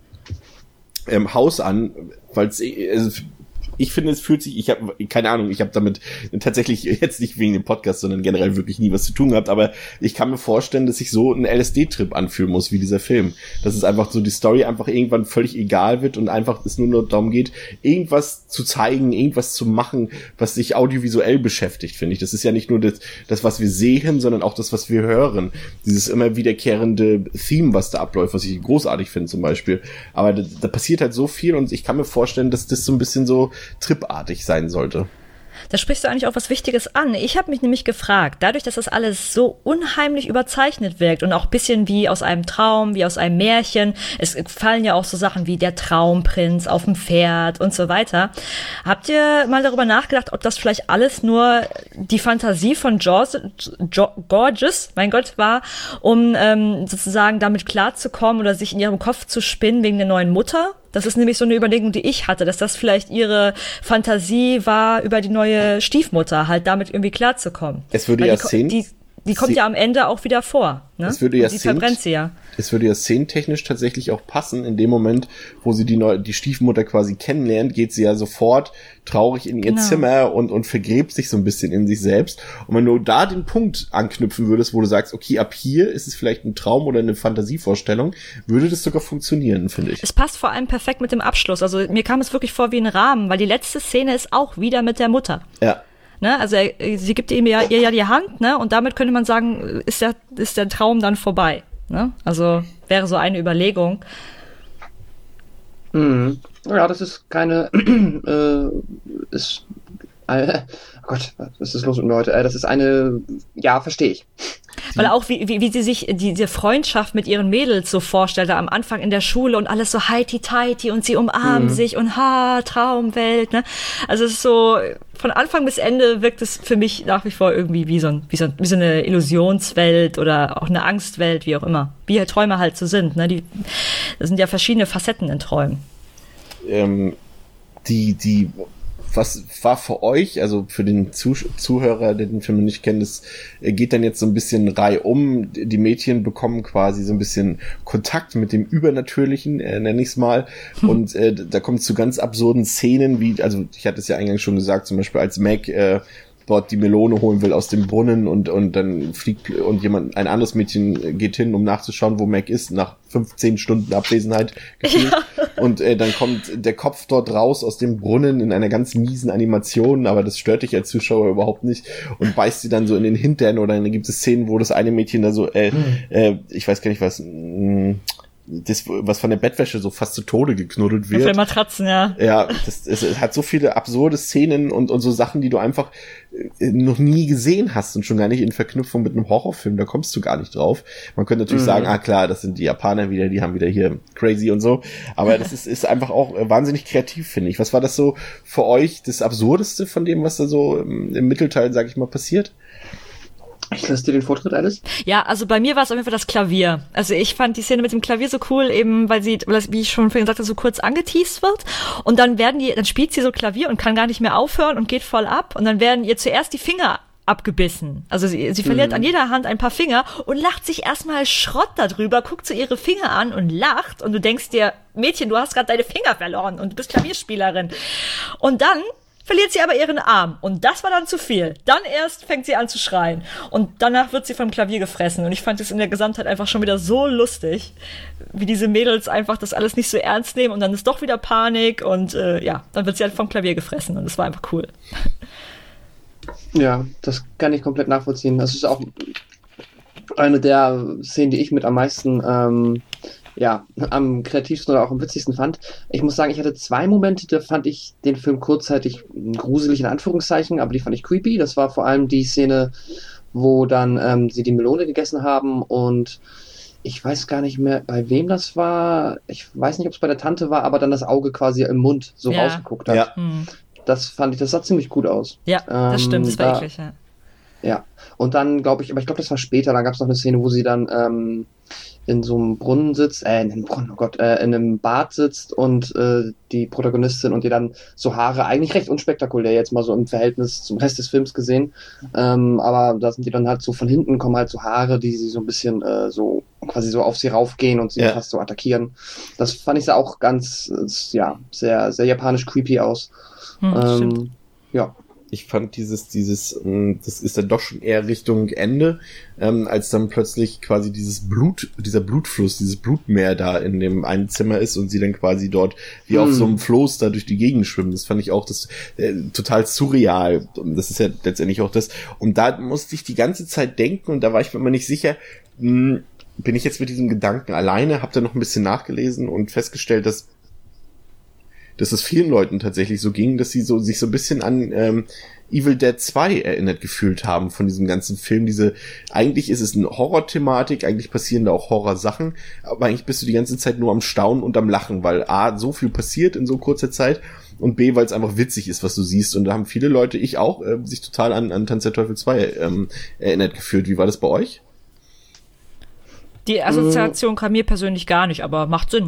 ähm, Haus an, weil es, also, ich finde, es fühlt sich, ich habe keine Ahnung, ich habe damit tatsächlich jetzt nicht wegen dem Podcast, sondern generell wirklich nie was zu tun gehabt, aber ich kann mir vorstellen, dass sich so ein L S D-Trip anfühlen muss wie dieser Film. Dass es einfach so die Story einfach irgendwann völlig egal wird und einfach es nur noch darum geht, irgendwas zu zeigen, irgendwas zu machen, was sich audiovisuell beschäftigt, finde ich. Das ist ja nicht nur das, das, was wir sehen, sondern auch das, was wir hören. Dieses immer wiederkehrende Theme, was da abläuft, was ich großartig finde zum Beispiel. Aber da, da passiert halt so viel und ich kann mir vorstellen, dass das so ein bisschen so tripartig sein sollte. Da sprichst du eigentlich auch was Wichtiges an. Ich habe mich nämlich gefragt, dadurch, dass das alles so unheimlich überzeichnet wirkt und auch ein bisschen wie aus einem Traum, wie aus einem Märchen, es fallen ja auch so Sachen wie der Traumprinz auf dem Pferd und so weiter. Habt ihr mal darüber nachgedacht, ob das vielleicht alles nur die Fantasie von George, Gorgeous, mein Gott, war, um ähm, sozusagen damit klarzukommen oder sich in ihrem Kopf zu spinnen wegen der neuen Mutter? Das ist nämlich so eine Überlegung, die ich hatte, dass das vielleicht ihre Fantasie war, über die neue Stiefmutter halt damit irgendwie klarzukommen. Es würde ja Szenen... die kommt Sie- ja am Ende auch wieder vor. Ne? Es würde ja sie Szenen- verbrennt sie ja. Es würde ja szenentechnisch tatsächlich auch passen. In dem Moment, wo sie die, Neu- die Stiefmutter quasi kennenlernt, geht sie ja sofort traurig in ihr Genau. Zimmer und, und vergräbt sich so ein bisschen in sich selbst. Und wenn du da den Punkt anknüpfen würdest, wo du sagst, okay, ab hier ist es vielleicht ein Traum oder eine Fantasievorstellung, würde das sogar funktionieren, finde ich. Es passt vor allem perfekt mit dem Abschluss. Also mir kam es wirklich vor wie ein Rahmen, weil die letzte Szene ist auch wieder mit der Mutter. Ja. Ne? Also er, sie gibt ihm ja, ihr ja die Hand, ne? Und damit könnte man sagen, ist der, ist der Traum dann vorbei. Ne? Also wäre so eine Überlegung. Mhm. Ja, das ist keine, äh, ist, äh, oh Gott, was ist los mit mir heute? Äh, das ist eine, ja, verstehe ich. Weil auch wie, wie, wie sie sich diese Freundschaft mit ihren Mädels so vorstellte am Anfang in der Schule und alles so heiti-teiti und sie umarmen Mhm. sich und ha, Traumwelt, ne? Also es ist so, von Anfang bis Ende wirkt es für mich nach wie vor irgendwie wie so, ein, wie so, ein, wie so eine Illusionswelt oder auch eine Angstwelt, wie auch immer. Wie halt Träume halt so sind, ne? Die, das sind ja verschiedene Facetten in Träumen. Ähm, die, die, was war für euch, also für den Zuh- Zuhörer, der den Film nicht kennt, es geht dann jetzt so ein bisschen reihum. Die Mädchen bekommen quasi so ein bisschen Kontakt mit dem Übernatürlichen, äh, nenne ich es mal. Und äh, da kommt es zu ganz absurden Szenen, wie, also ich hatte es ja eingangs schon gesagt, zum Beispiel als Meg äh, dort die Melone holen will aus dem Brunnen und und dann fliegt und jemand, ein anderes Mädchen geht hin, um nachzuschauen, wo Meg ist, nach fünfzehn Stunden Abwesenheit gefühlt. Ja. Und äh, dann kommt der Kopf dort raus aus dem Brunnen in einer ganz miesen Animation, aber das stört dich als Zuschauer überhaupt nicht und beißt sie dann so in den Hintern oder dann gibt es Szenen, wo das eine Mädchen da so, äh, hm. äh, ich weiß gar nicht was, mh, das, was von der Bettwäsche so fast zu Tode geknuddelt wird. Auf den Matratzen, ja. Ja, das, es, es hat so viele absurde Szenen und, und so Sachen, die du einfach äh, noch nie gesehen hast und schon gar nicht in Verknüpfung mit einem Horrorfilm, da kommst du gar nicht drauf. Man könnte natürlich mhm. sagen, ah klar, das sind die Japaner wieder, die haben wieder hier crazy und so, aber das ist, ist einfach auch wahnsinnig kreativ, finde ich. Was war das so für euch das Absurdeste von dem, was da so im, im Mittelteil, sag ich mal, passiert? Ich lasse dir den Vortritt, Alice. Ja, also bei mir war es auf jeden Fall das Klavier. Also ich fand die Szene mit dem Klavier so cool, eben weil sie, weil das, wie ich schon vorhin gesagt habe, so kurz angeteased wird. Und dann werden die, dann spielt sie so Klavier und kann gar nicht mehr aufhören und geht voll ab. Und dann werden ihr zuerst die Finger abgebissen. Also sie, sie verliert mhm. an jeder Hand ein paar Finger und lacht sich erstmal Schrott darüber, guckt so ihre Finger an und lacht. Und du denkst dir, Mädchen, du hast gerade deine Finger verloren und du bist Klavierspielerin. Und dann verliert sie aber ihren Arm. Und das war dann zu viel. Dann erst fängt sie an zu schreien. Und danach wird sie vom Klavier gefressen. Und ich fand es in der Gesamtheit einfach schon wieder so lustig, wie diese Mädels einfach das alles nicht so ernst nehmen. Und dann ist doch wieder Panik. Und äh, ja, dann wird sie halt vom Klavier gefressen. Und das war einfach cool. Ja, das kann ich komplett nachvollziehen. Das ist auch eine der Szenen, die ich mit am meisten... Ähm ja, am kreativsten oder auch am witzigsten fand. Ich muss sagen, ich hatte zwei Momente, da fand ich den Film kurzzeitig gruselig in Anführungszeichen, aber die fand ich creepy. Das war vor allem die Szene, wo dann ähm, sie die Melone gegessen haben und ich weiß gar nicht mehr, bei wem das war. Ich weiß nicht, ob es bei der Tante war, aber dann das Auge quasi im Mund so ja. rausgeguckt hat. Ja. Hm. Das fand ich, das sah ziemlich gut aus. Ja, das ähm, stimmt, das war da, eklig, ja. Ja, und dann glaube ich, aber ich glaube, das war später, dann gab es noch eine Szene, wo sie dann ähm, in so einem Brunnen sitzt, äh, in einem Brunnen, oh Gott, äh, in einem Bad sitzt und äh, die Protagonistin und ihr dann so Haare, eigentlich recht unspektakulär jetzt mal so im Verhältnis zum Rest des Films gesehen, ähm, aber da sind die dann halt so von hinten, kommen halt so Haare, die sie so ein bisschen äh, so quasi so auf sie raufgehen und sie ja. fast so attackieren. Das fand ich sah auch ganz, äh, ja, sehr, sehr japanisch creepy aus. Hm, ähm, stimmt. Ja. Ich fand dieses, dieses, das ist dann doch schon eher Richtung Ende, ähm, als dann plötzlich quasi dieses Blut, dieser Blutfluss, dieses Blutmeer da in dem einen Zimmer ist und sie dann quasi dort wie hm. auf so einem Floß da durch die Gegend schwimmen. Das fand ich auch das äh, total surreal. Das ist ja letztendlich auch das. Und da musste ich die ganze Zeit denken und da war ich mir immer nicht sicher, mh, bin ich jetzt mit diesem Gedanken alleine, hab da noch ein bisschen nachgelesen und festgestellt, dass dass es vielen Leuten tatsächlich so ging, dass sie so sich so ein bisschen an ähm, Evil Dead zwei erinnert gefühlt haben von diesem ganzen Film. Diese, eigentlich ist es eine Horror-Thematik, eigentlich passieren da auch Horror-Sachen, aber eigentlich bist du die ganze Zeit nur am Staunen und am Lachen, weil A, so viel passiert in so kurzer Zeit und B, weil es einfach witzig ist, was du siehst. Und da haben viele Leute, ich auch, äh, sich total an, an Tanz der Teufel zwei ähm, erinnert gefühlt. Wie war das bei euch? Die Assoziation kam mir persönlich gar nicht, aber macht Sinn, ja.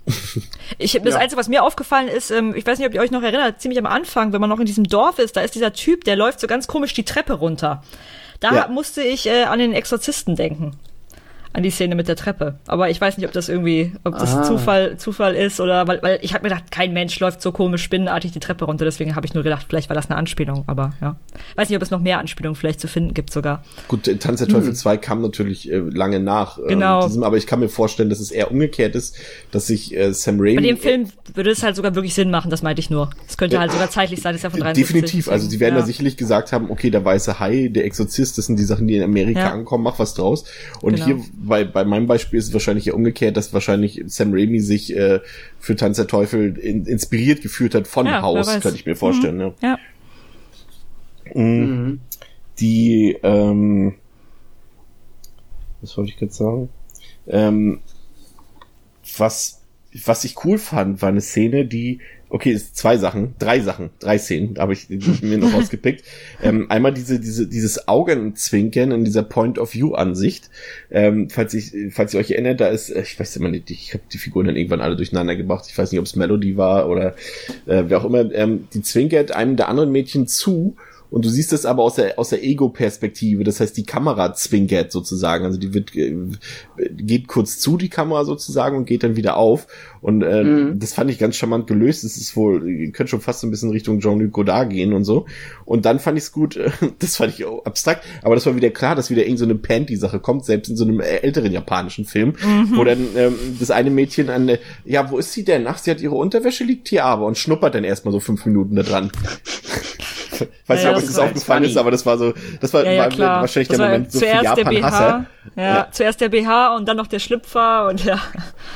Ich, das ja. Einzige, was mir aufgefallen ist, ähm, ich weiß nicht, ob ihr euch noch erinnert, ziemlich am Anfang, wenn man noch in diesem Dorf ist, da ist dieser Typ, der läuft so ganz komisch die Treppe runter. Da ja. musste ich äh, an den Exorzisten denken. An die Szene mit der Treppe. Aber ich weiß nicht, ob das irgendwie, ob das Aha. Zufall, Zufall ist oder, weil, weil ich habe mir gedacht, kein Mensch läuft so komisch spinnenartig die Treppe runter, deswegen habe ich nur gedacht, vielleicht war das eine Anspielung, aber ja. Weiß nicht, ob es noch mehr Anspielungen vielleicht zu finden gibt sogar. Gut, Tanz der Teufel hm. zwei kam natürlich äh, lange nach. Genau. Ähm, diesem, aber ich kann mir vorstellen, dass es eher umgekehrt ist, dass sich äh, Sam Raimi... Bei dem Film würde es halt sogar wirklich Sinn machen, das meinte ich nur. Es könnte äh, halt sogar zeitlich sein, das ist ja von dreiundsiebzig. Definitiv, also sie werden ja. da sicherlich gesagt haben, okay, der weiße Hai, der Exorzist, das sind die Sachen, die in Amerika ja. ankommen, mach was draus. Und genau. hier, bei, bei meinem Beispiel ist es wahrscheinlich ja umgekehrt, dass wahrscheinlich Sam Raimi sich äh, für Tanz der Teufel in, inspiriert gefühlt hat von ja, Haus, könnte ich mir vorstellen. Mhm. Ja. ja. Mhm. Die, ähm, was wollte ich gerade sagen? Ähm, was, was ich cool fand, war eine Szene, die Okay, ist zwei Sachen, drei Sachen, drei Szenen, habe ich mir noch rausgepickt. ähm, einmal diese, diese, dieses Augenzwinkern in dieser Point-of-View-Ansicht. Ähm, falls ich, falls ihr euch erinnert, da ist, ich weiß immer nicht, ich habe die Figuren dann irgendwann alle durcheinander gebracht. Ich weiß nicht, ob es Melody war oder äh, wer auch immer. Ähm, die zwinkert einem der anderen Mädchen zu. Und du siehst das aber aus der aus der Ego-Perspektive, das heißt, die Kamera zwinkert sozusagen, also die wird äh, geht kurz zu, die Kamera sozusagen, und geht dann wieder auf. Und äh, mhm. das fand ich ganz charmant gelöst. Das ist wohl, ihr könnt schon fast so ein bisschen Richtung Jean-Luc Godard gehen und so. Und dann fand ich es gut, äh, das fand ich auch abstrakt, aber das war wieder klar, dass wieder irgend so eine Panty-Sache kommt, selbst in so einem älteren japanischen Film, mhm. wo dann ähm, das eine Mädchen an, äh, ja, wo ist sie denn? Ach, sie hat ihre Unterwäsche, liegt hier aber, und schnuppert dann erstmal so fünf Minuten da dran. Ich weiß ja, nicht, ob euch das aufgefallen ist, aber das war so, das war, ja, ja, war wahrscheinlich das der war Moment so für Ja, Japan-Hasser. ja, zuerst der B H und dann noch der Schlüpfer und ja.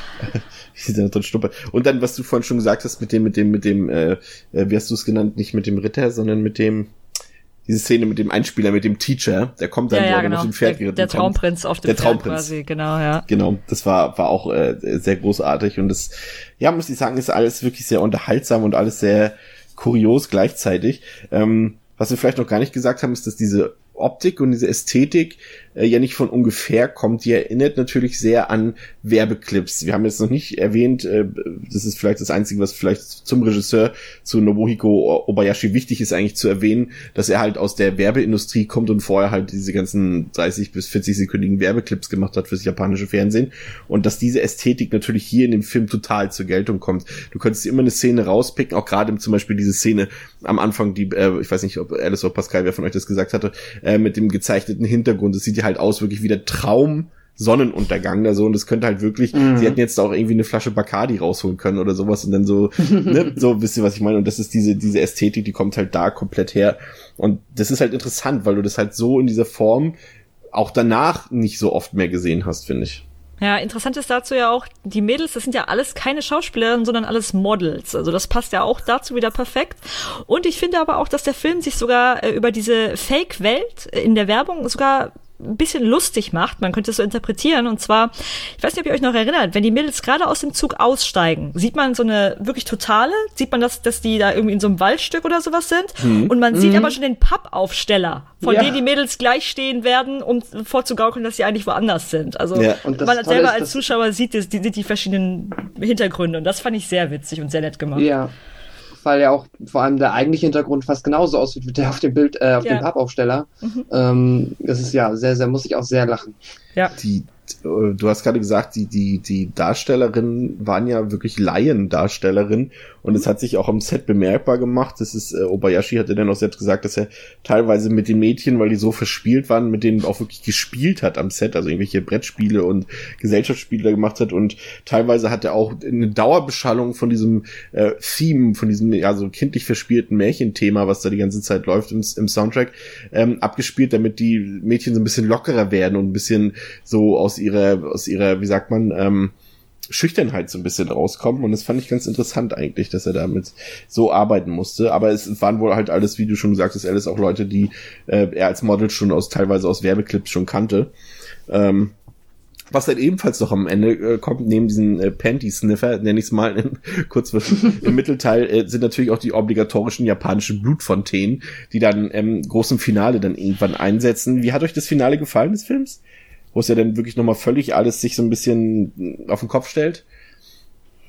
Und dann, was du vorhin schon gesagt hast, mit dem, mit dem, mit dem, äh, wie hast du es genannt, nicht mit dem Ritter, sondern mit dem, diese Szene mit dem Einspieler, mit dem Teacher, der kommt dann, ja, ja, genau. mit dem Pferd geritten. Der, der Traumprinz auf dem der Pferd Traumprinz. quasi, genau, ja. Genau, das war, war auch äh, sehr großartig und das, ja, muss ich sagen, ist alles wirklich sehr unterhaltsam und alles sehr kurios gleichzeitig. Ähm, was wir vielleicht noch gar nicht gesagt haben, ist, dass diese Optik und diese Ästhetik äh, ja nicht von ungefähr kommt. Die erinnert natürlich sehr an Werbeclips. Wir haben jetzt noch nicht erwähnt, äh, das ist vielleicht das Einzige, was vielleicht zum Regisseur, zu Nobuhiko Obayashi wichtig ist, eigentlich zu erwähnen, dass er halt aus der Werbeindustrie kommt und vorher halt diese ganzen dreißig bis vierzig sekündigen Werbeclips gemacht hat fürs japanische Fernsehen und dass diese Ästhetik natürlich hier in dem Film total zur Geltung kommt. Du könntest immer eine Szene rauspicken, auch gerade zum Beispiel diese Szene am Anfang, die, äh, ich weiß nicht, ob Alice oder Pascal, wer von euch das gesagt hatte, äh, mit dem gezeichneten Hintergrund. Das sieht ja halt aus wirklich wie der Traum Sonnenuntergang da so, und das könnte halt wirklich, mhm. sie hätten jetzt auch irgendwie eine Flasche Bacardi rausholen können oder sowas und dann so, ne, so, wisst ihr, was ich meine? Und das ist diese, diese Ästhetik, die kommt halt da komplett her. Und das ist halt interessant, weil du das halt so in dieser Form auch danach nicht so oft mehr gesehen hast, finde ich. Ja, interessant ist dazu ja auch, die Mädels, das sind ja alles keine Schauspielerinnen, sondern alles Models. Also das passt ja auch dazu wieder perfekt. Und ich finde aber auch, dass der Film sich sogar äh, über diese Fake-Welt in der Werbung sogar ein bisschen lustig macht. Man könnte es so interpretieren. Und zwar, ich weiß nicht, ob ihr euch noch erinnert, wenn die Mädels gerade aus dem Zug aussteigen, sieht man so eine wirklich totale, sieht man, dass, dass die da irgendwie in so einem Waldstück oder sowas sind. Mhm. Und man sieht mhm. aber schon den Pappaufsteller, von ja. denen die Mädels gleich stehen werden, um vorzugaukeln, dass sie eigentlich woanders sind. Also ja. man selber als Zuschauer sieht die, die, die verschiedenen Hintergründe. Und das fand ich sehr witzig und sehr nett gemacht. Ja. Weil ja auch vor allem der eigentliche Hintergrund fast genauso aussieht wie der auf dem Bild, äh, auf ja. dem Pappaufsteller. Mhm. Ähm, das ist ja sehr, sehr, muss ich auch sehr lachen. Ja. Die, du hast gerade gesagt, die, die, die Darstellerinnen waren ja wirklich Laiendarstellerinnen und es hat sich auch am Set bemerkbar gemacht. Das ist, äh, Obayashi hatte dann auch selbst gesagt, dass er teilweise mit den Mädchen, weil die so verspielt waren, mit denen auch wirklich gespielt hat am Set, also irgendwelche Brettspiele und Gesellschaftsspiele gemacht hat, und teilweise hat er auch eine Dauerbeschallung von diesem äh, Theme, von diesem ja so kindlich verspielten Märchenthema, was da die ganze Zeit läuft im, im Soundtrack, ähm, abgespielt, damit die Mädchen so ein bisschen lockerer werden und ein bisschen so aus ihrer, aus ihrer, wie sagt man, ähm, Schüchternheit so ein bisschen rauskommen, und das fand ich ganz interessant eigentlich, dass er damit so arbeiten musste, aber es waren wohl halt alles, wie du schon gesagt hast, alles auch Leute, die äh, er als Model schon aus, teilweise aus Werbeclips schon kannte. Ähm, was dann ebenfalls noch am Ende äh, kommt, neben diesen äh, Panty-Sniffer, nenne ich es mal, in, kurz im Mittelteil, äh, sind natürlich auch die obligatorischen japanischen Blutfontänen, die dann im ähm, großen Finale dann irgendwann einsetzen. Wie hat euch das Finale gefallen des Films? Wo es ja dann wirklich nochmal völlig alles sich so ein bisschen auf den Kopf stellt?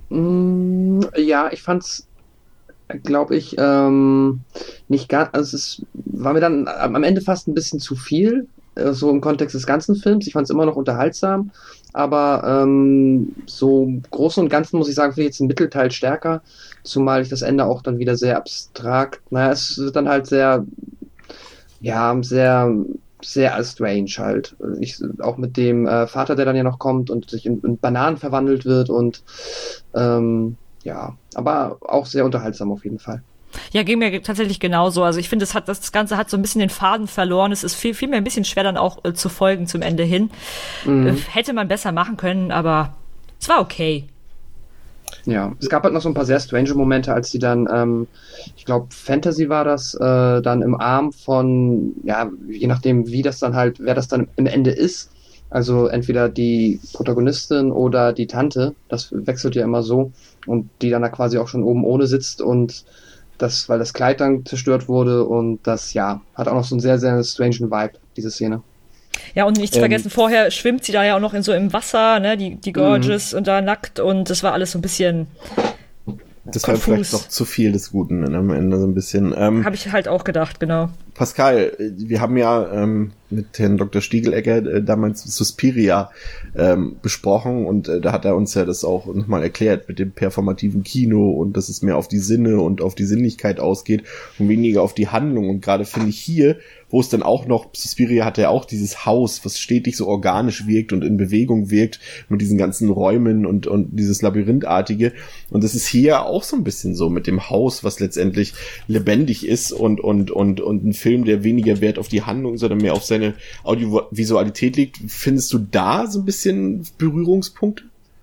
Mm, ja, ich fand's, glaube ich, ähm, nicht ganz, also es war mir dann am Ende fast ein bisschen zu viel, äh, so im Kontext des ganzen Films. Ich fand's immer noch unterhaltsam, aber ähm, so im Großen und Ganzen muss ich sagen, finde ich jetzt den Mittelteil stärker, zumal ich das Ende auch dann wieder sehr abstrakt, naja, es wird dann halt sehr, ja, sehr, sehr strange halt. Ich, auch mit dem äh, Vater, der dann ja noch kommt und sich in, in Bananen verwandelt wird und ähm, ja, aber auch sehr unterhaltsam auf jeden Fall. Ja, ging mir tatsächlich genauso. Also ich finde, das hat das Ganze hat so ein bisschen den Faden verloren. Es ist viel, viel mehr ein bisschen schwer dann auch äh, zu folgen zum Ende hin. Mhm. Äh, hätte man besser machen können, aber es war okay. Ja, es gab halt noch so ein paar sehr strange Momente, als die dann, ähm, ich glaube, Fantasy war das, äh, dann im Arm von, ja, je nachdem, wie das dann halt, wer das dann im Ende ist. Also entweder die Protagonistin oder die Tante, das wechselt ja immer so, und die dann da quasi auch schon oben ohne sitzt und das, weil das Kleid dann zerstört wurde und das, ja, hat auch noch so einen sehr, sehr strangen Vibe, diese Szene. Ja, und nicht zu Ähm, vergessen, vorher schwimmt sie da ja auch noch in so im Wasser, ne, die, die Gorgeous und da nackt und das war alles so ein bisschen Das war konfus. vielleicht doch zu viel des Guten ne, am Ende so ein bisschen. Ähm, Habe ich halt auch gedacht, genau. Pascal, wir haben ja ähm, mit Herrn Doktor Stiegelecker äh, damals Suspiria ähm, besprochen und äh, da hat er uns ja das auch nochmal erklärt mit dem performativen Kino und dass es mehr auf die Sinne und auf die Sinnlichkeit ausgeht und weniger auf die Handlung. Und gerade finde ich hier, wo es dann auch noch, Suspiria hatte ja auch dieses Haus, was stetig so organisch wirkt und in Bewegung wirkt mit diesen ganzen Räumen und und dieses Labyrinthartige. Und das ist hier auch so ein bisschen so mit dem Haus, was letztendlich lebendig ist und und und und ein Film, der weniger Wert auf die Handlung, sondern mehr auf seine Audiovisualität liegt. Findest du da so ein bisschen Berührungspunkte?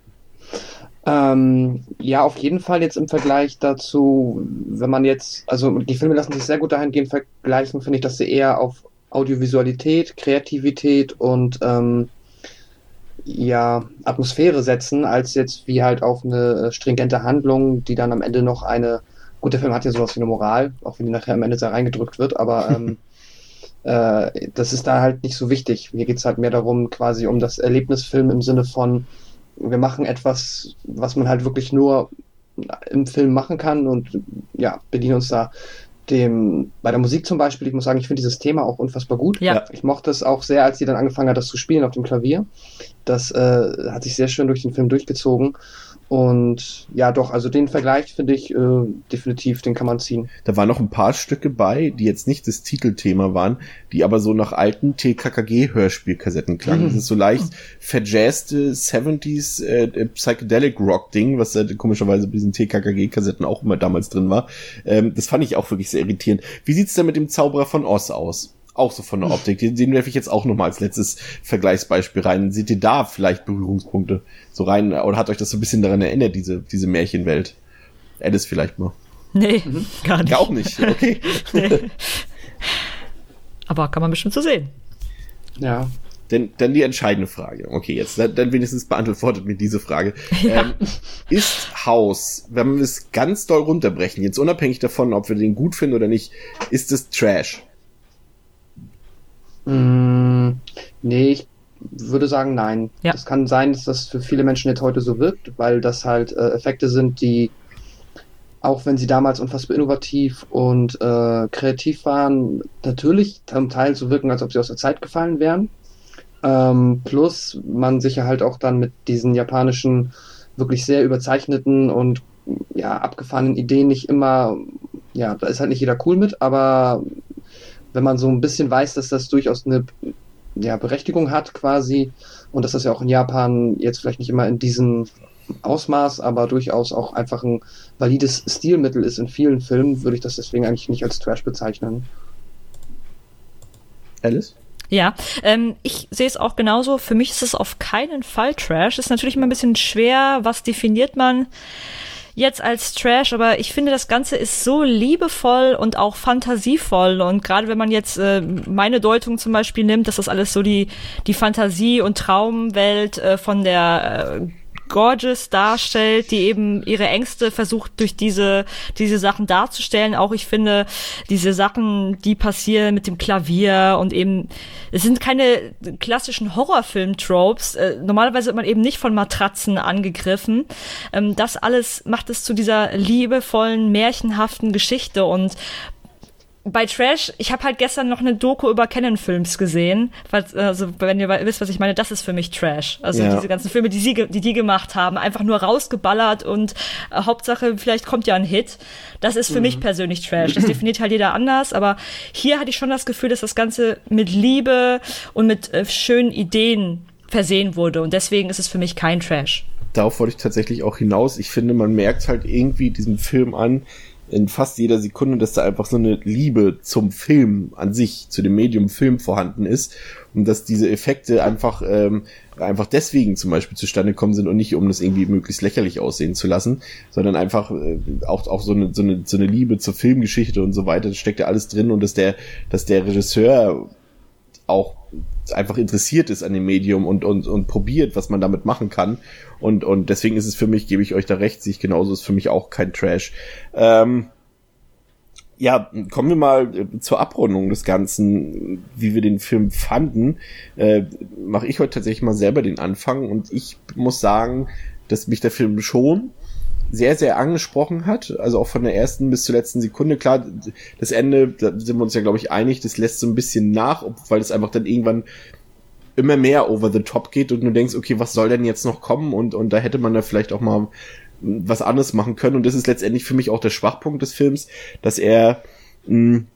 Ähm, ja, auf jeden Fall jetzt im Vergleich dazu, wenn man jetzt, also die Filme lassen sich sehr gut dahingehend vergleichen, finde ich, dass sie eher auf Audiovisualität, Kreativität und ähm, ja, Atmosphäre setzen, als jetzt wie halt auf eine stringente Handlung, die dann am Ende noch eine, gut, der Film hat ja sowas wie eine Moral, auch wenn die nachher am Ende sehr reingedrückt wird, aber ähm, äh, das ist da halt nicht so wichtig. Mir geht's halt mehr darum, quasi um das Erlebnisfilm im Sinne von, wir machen etwas, was man halt wirklich nur im Film machen kann und ja, bedienen uns da dem, bei der Musik zum Beispiel, ich muss sagen, ich finde dieses Thema auch unfassbar gut. Ja. Ich mochte es auch sehr, als sie dann angefangen hat, das zu spielen auf dem Klavier. Das äh, hat sich sehr schön durch den Film durchgezogen. Und ja, doch, also den Vergleich finde ich äh, definitiv, den kann man ziehen. Da waren noch ein paar Stücke bei, die jetzt nicht das Titelthema waren, die aber so nach alten T K K G-Hörspielkassetten klangen. Mhm. Das ist so leicht verjazzte siebziger äh, Psychedelic Rock-Ding, was äh, komischerweise bei diesen T K K G-Kassetten auch immer damals drin war. Ähm, das fand ich auch wirklich sehr irritierend. Wie sieht's denn mit dem Zauberer von Oz aus? Auch so von der Optik. Den, den werfe ich jetzt auch nochmal als letztes Vergleichsbeispiel rein. Seht ihr da vielleicht Berührungspunkte so rein? Oder hat euch das so ein bisschen daran erinnert, diese, diese Märchenwelt? Alice vielleicht mal. Nee, gar nicht. Ja, auch nicht. Okay. Nee. Aber kann man bestimmt so sehen. Ja. Denn, dann die entscheidende Frage. Okay, jetzt, dann, dann wenigstens beantwortet mir diese Frage. Ja. Ähm, ist Haus, wenn wir es ganz doll runterbrechen, jetzt unabhängig davon, ob wir den gut finden oder nicht, ist es Trash? Mm, nee, ich würde sagen, nein. Ja. Das kann sein, dass das für viele Menschen jetzt heute so wirkt, weil das halt äh, Effekte sind, die, auch wenn sie damals unfassbar innovativ und äh, kreativ waren, natürlich zum Teil so wirken, als ob sie aus der Zeit gefallen wären. Ähm, plus man sich ja halt auch dann mit diesen japanischen, wirklich sehr überzeichneten und ja, abgefahrenen Ideen nicht immer, ja, da ist halt nicht jeder cool mit, aber wenn man so ein bisschen weiß, dass das durchaus eine ja, Berechtigung hat quasi und dass das ja auch in Japan jetzt vielleicht nicht immer in diesem Ausmaß, aber durchaus auch einfach ein valides Stilmittel ist in vielen Filmen, würde ich das deswegen eigentlich nicht als Trash bezeichnen. Alice? Ja, ähm, ich sehe es auch genauso. Für mich ist es auf keinen Fall Trash. Ist natürlich immer ein bisschen schwer, was definiert man jetzt als Trash, aber ich finde, das Ganze ist so liebevoll und auch fantasievoll und gerade wenn man jetzt äh, meine Deutung zum Beispiel nimmt, dass das alles so die die Fantasie- und Traumwelt äh, von der äh, gorgeous darstellt, die eben ihre Ängste versucht durch diese diese Sachen darzustellen. Auch ich finde, diese Sachen, die passieren mit dem Klavier und eben, es sind keine klassischen Horrorfilm-Tropes. Äh, normalerweise wird man eben nicht von Matratzen angegriffen. Ähm, das alles macht es zu dieser liebevollen, märchenhaften Geschichte. Und bei Trash, ich habe halt gestern noch eine Doku über Canon-Films gesehen, falls, also wenn ihr wisst, was ich meine, das ist für mich Trash. Also ja. Diese ganzen Filme, die sie, die die gemacht haben, einfach nur rausgeballert und äh, Hauptsache, vielleicht kommt ja ein Hit. Das ist für mhm. mich persönlich Trash. Das definiert halt jeder anders, aber hier hatte ich schon das Gefühl, dass das Ganze mit Liebe und mit äh, schönen Ideen versehen wurde und deswegen ist es für mich kein Trash. Darauf wollte ich tatsächlich auch hinaus. Ich finde, man merkt halt irgendwie diesem Film an, in fast jeder Sekunde, dass da einfach so eine Liebe zum Film an sich, zu dem Medium Film vorhanden ist und dass diese Effekte einfach ähm, einfach deswegen zum Beispiel zustande gekommen sind und nicht, um das irgendwie möglichst lächerlich aussehen zu lassen, sondern einfach äh, auch auch so eine so eine so eine Liebe zur Filmgeschichte und so weiter, das steckt ja alles drin und dass der dass der Regisseur auch einfach interessiert ist an dem Medium und und und probiert, was man damit machen kann. Und und deswegen ist es für mich, gebe ich euch da recht, sehe ich genauso, ist für mich auch kein Trash. Ähm, ja, kommen wir mal zur Abrundung des Ganzen, wie wir den Film fanden. Äh, mache ich heute tatsächlich mal selber den Anfang und ich muss sagen, dass mich der Film schon sehr, sehr angesprochen hat, also auch von der ersten bis zur letzten Sekunde. Klar, das Ende, da sind wir uns ja, glaube ich, einig, das lässt so ein bisschen nach, weil es einfach dann irgendwann immer mehr over the top geht und du denkst, okay, was soll denn jetzt noch kommen? Und und da hätte man da vielleicht auch mal was anderes machen können. Und das ist letztendlich für mich auch der Schwachpunkt des Films, dass er mh,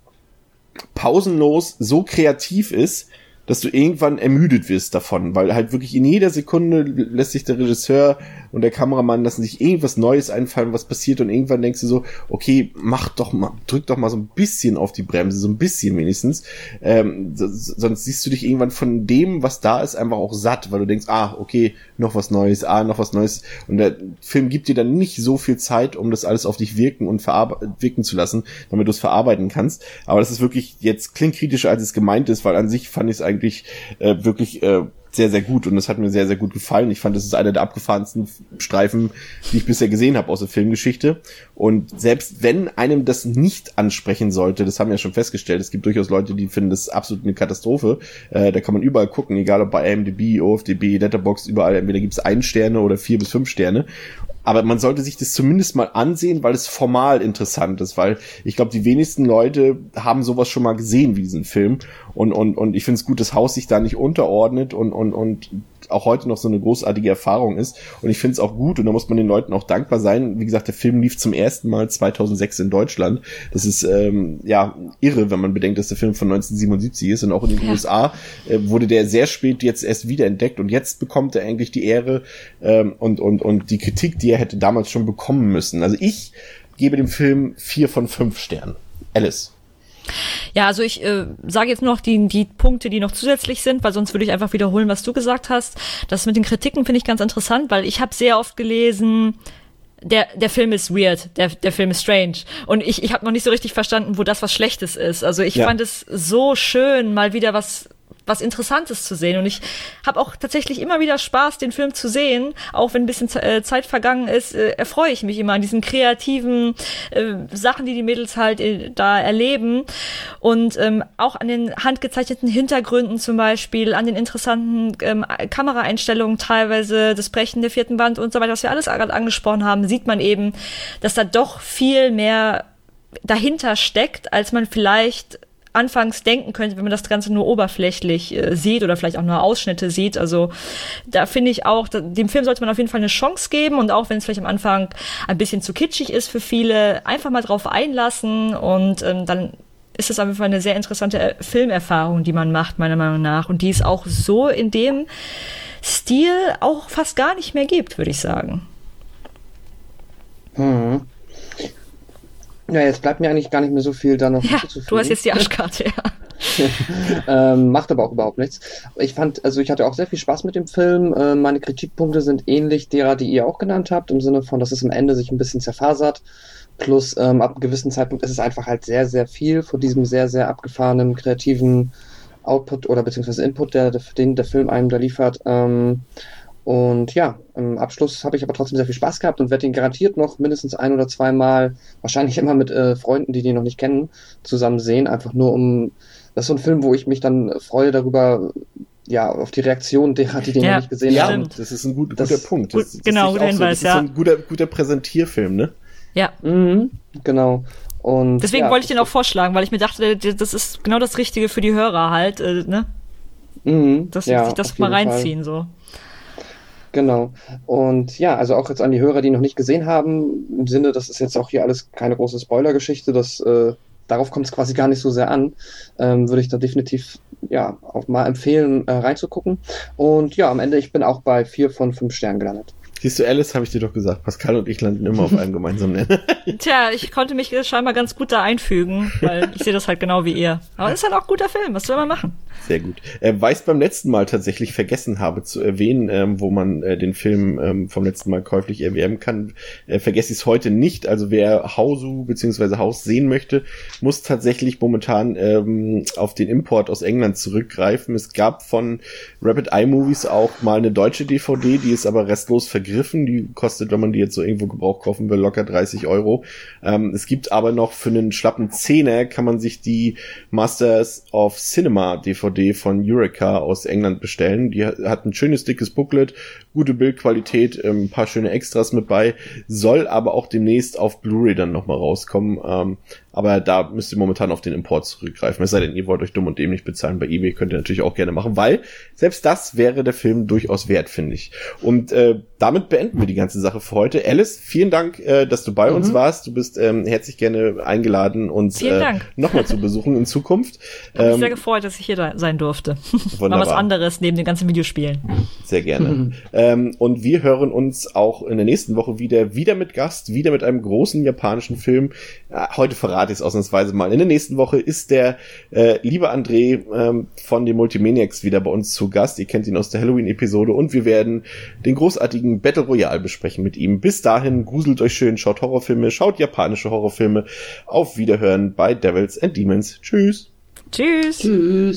pausenlos so kreativ ist, dass du irgendwann ermüdet wirst davon, weil halt wirklich in jeder Sekunde lässt sich der Regisseur und der Kameramann lassen sich irgendwas Neues einfallen, was passiert und irgendwann denkst du so, okay, mach doch mal, drück doch mal so ein bisschen auf die Bremse, so ein bisschen wenigstens, ähm, so, sonst siehst du dich irgendwann von dem, was da ist, einfach auch satt, weil du denkst, ah, okay, noch was Neues, ah, noch was Neues und der Film gibt dir dann nicht so viel Zeit, um das alles auf dich wirken und verarbe- wirken zu lassen, damit du es verarbeiten kannst, aber das ist wirklich, jetzt klingt kritischer, als es gemeint ist, weil an sich fand ich es eigentlich eigentlich äh, wirklich äh, sehr, sehr gut und das hat mir sehr, sehr gut gefallen. Ich fand, das ist einer der abgefahrensten Streifen, die ich bisher gesehen habe aus der Filmgeschichte und selbst wenn einem das nicht ansprechen sollte, das haben wir ja schon festgestellt, es gibt durchaus Leute, die finden das absolut eine Katastrophe, äh, da kann man überall gucken, egal ob bei I M D B, O F D B, Letterboxd, überall, entweder gibt es ein Sterne oder vier bis fünf Sterne. Aber man sollte sich das zumindest mal ansehen, weil es formal interessant ist, weil ich glaube, die wenigsten Leute haben sowas schon mal gesehen wie diesen Film und und und ich finde es gut, dass Haus sich da nicht unterordnet und und und auch heute noch so eine großartige Erfahrung ist und ich finde es auch gut und da muss man den Leuten auch dankbar sein. Wie gesagt, der Film lief zum ersten Mal zweitausendsechs in Deutschland. Das ist ähm, ja irre, wenn man bedenkt, dass der Film von neunzehnhundertsiebenundsiebzig ist und auch in den ja. U S A äh, wurde der sehr spät jetzt erst wiederentdeckt und jetzt bekommt er eigentlich die Ehre ähm, und und und die Kritik, die er hätte damals schon bekommen müssen. Also ich gebe dem Film vier von fünf Sternen. Alice. Ja, also ich äh, sage jetzt nur noch die, die Punkte, die noch zusätzlich sind, weil sonst würde ich einfach wiederholen, was du gesagt hast. Das mit den Kritiken finde ich ganz interessant, weil ich habe sehr oft gelesen, der der Film ist weird, der der Film ist strange und ich ich habe noch nicht so richtig verstanden, wo das was Schlechtes ist. Also ich ja. fand es so schön, mal wieder was was Interessantes zu sehen und ich habe auch tatsächlich immer wieder Spaß, den Film zu sehen, auch wenn ein bisschen Zeit vergangen ist, äh, erfreue ich mich immer an diesen kreativen äh, Sachen, die die Mädels halt äh, da erleben und ähm, auch an den handgezeichneten Hintergründen zum Beispiel, an den interessanten ähm, Kameraeinstellungen teilweise, das Brechen der vierten Wand und so weiter, was wir alles gerade angesprochen haben, sieht man eben, dass da doch viel mehr dahinter steckt, als man vielleicht anfangs denken könnte, wenn man das Ganze nur oberflächlich äh, sieht oder vielleicht auch nur Ausschnitte sieht. Also da finde ich auch, da, dem Film sollte man auf jeden Fall eine Chance geben und auch wenn es vielleicht am Anfang ein bisschen zu kitschig ist für viele, einfach mal drauf einlassen und ähm, dann ist es auf jeden Fall eine sehr interessante Filmerfahrung, die man macht, meiner Meinung nach. Und die es auch so in dem Stil auch fast gar nicht mehr gibt, würde ich sagen. Mhm. Ja, jetzt bleibt mir eigentlich gar nicht mehr so viel da noch ja, hinzuzufügen. Du hast jetzt die Arschkarte, ja. ähm, macht aber auch überhaupt nichts. Ich fand, also ich hatte auch sehr viel Spaß mit dem Film. Äh, meine Kritikpunkte sind ähnlich derer, die ihr auch genannt habt, im Sinne von, dass es am Ende sich ein bisschen zerfasert. Plus ähm, ab einem gewissen Zeitpunkt ist es einfach halt sehr, sehr viel von diesem sehr, sehr abgefahrenen, kreativen Output oder beziehungsweise Input, der, den der Film einem da liefert. Ähm, Und ja, im Abschluss habe ich aber trotzdem sehr viel Spaß gehabt und werde ihn garantiert noch mindestens ein oder zweimal, wahrscheinlich immer mit äh, Freunden, die den noch nicht kennen, zusammen sehen. Einfach nur um, das ist so ein Film, wo ich mich dann freue darüber, ja, auf die Reaktion derer, die den Ja, noch nicht gesehen Ja, haben. und das ist ein gut, Das- guter Punkt. gut, Das, das genau, sehe ich guter auch so. Hinweis, Das ist ja. so ein guter, guter Präsentierfilm, ne? Ja. Mhm, genau. Und Deswegen ja, wollte ich den auch vorschlagen, weil ich mir dachte, das ist genau das Richtige für die Hörer halt, äh, ne? Mhm, Dass ja, sie sich das auf mal jeden Fall. reinziehen, so. Genau. Und ja, also auch jetzt an die Hörer, die noch nicht gesehen haben, im Sinne, das ist jetzt auch hier alles keine große Spoilergeschichte, das, äh, darauf kommt es quasi gar nicht so sehr an, ähm, würde ich da definitiv ja auch mal empfehlen, äh, reinzugucken. Und ja, am Ende, ich bin auch bei vier von fünf Sternen gelandet. Siehst du, Alice, habe ich dir doch gesagt. Pascal und ich landen immer auf einem gemeinsamen Nenner. Tja, ich konnte mich scheinbar ganz gut da einfügen, weil ich sehe das halt genau wie ihr. Aber es ist halt auch ein guter Film, was soll man machen? Sehr gut. Äh, weil ich beim letzten Mal tatsächlich vergessen habe zu erwähnen, ähm, wo man äh, den Film ähm, vom letzten Mal käuflich erwerben kann, äh, vergesse ich es heute nicht. Also wer Hausu bzw. Haus sehen möchte, muss tatsächlich momentan ähm, auf den Import aus England zurückgreifen. Es gab von Rapid Eye Movies auch mal eine deutsche D V D, die ist aber restlos vergriffen. Die kostet, wenn man die jetzt so irgendwo gebraucht kaufen will, locker dreißig Euro. Ähm, es gibt aber noch für einen schlappen Zehner kann man sich die Masters of Cinema D V D von Eureka aus England bestellen. Die hat ein schönes, dickes Booklet, gute Bildqualität, ein paar schöne Extras mit bei, soll aber auch demnächst auf Blu-ray dann nochmal rauskommen. Ähm, aber da müsst ihr momentan auf den Import zurückgreifen. Es sei denn, ihr wollt euch dumm und dämlich bezahlen bei eBay, könnt ihr natürlich auch gerne machen, weil selbst das wäre der Film durchaus wert, finde ich. Und äh, damit beenden wir die ganze Sache für heute. Alice, vielen Dank, äh, dass du bei Mhm. uns warst. Du bist ähm, herzlich gerne eingeladen, uns Vielen äh, Dank. nochmal zu besuchen in Zukunft. Hab mich Ähm, sehr gefreut, dass ich hier da sein durfte. Mal Wunderbar. was anderes neben den ganzen Videospielen. Sehr gerne. ähm, und wir hören uns auch in der nächsten Woche wieder, wieder mit Gast, wieder mit einem großen japanischen Film. Ja, heute verrate ich es ausnahmsweise mal. In der nächsten Woche ist der äh, liebe André ähm, von den Multimaniacs wieder bei uns zu Gast. Ihr kennt ihn aus der Halloween-Episode und wir werden den großartigen Battle Royale besprechen mit ihm. Bis dahin, gruselt euch schön, schaut Horrorfilme, schaut japanische Horrorfilme. Auf Wiederhören bei Devils and Demons. Tschüss. Tschüss. Tschüss.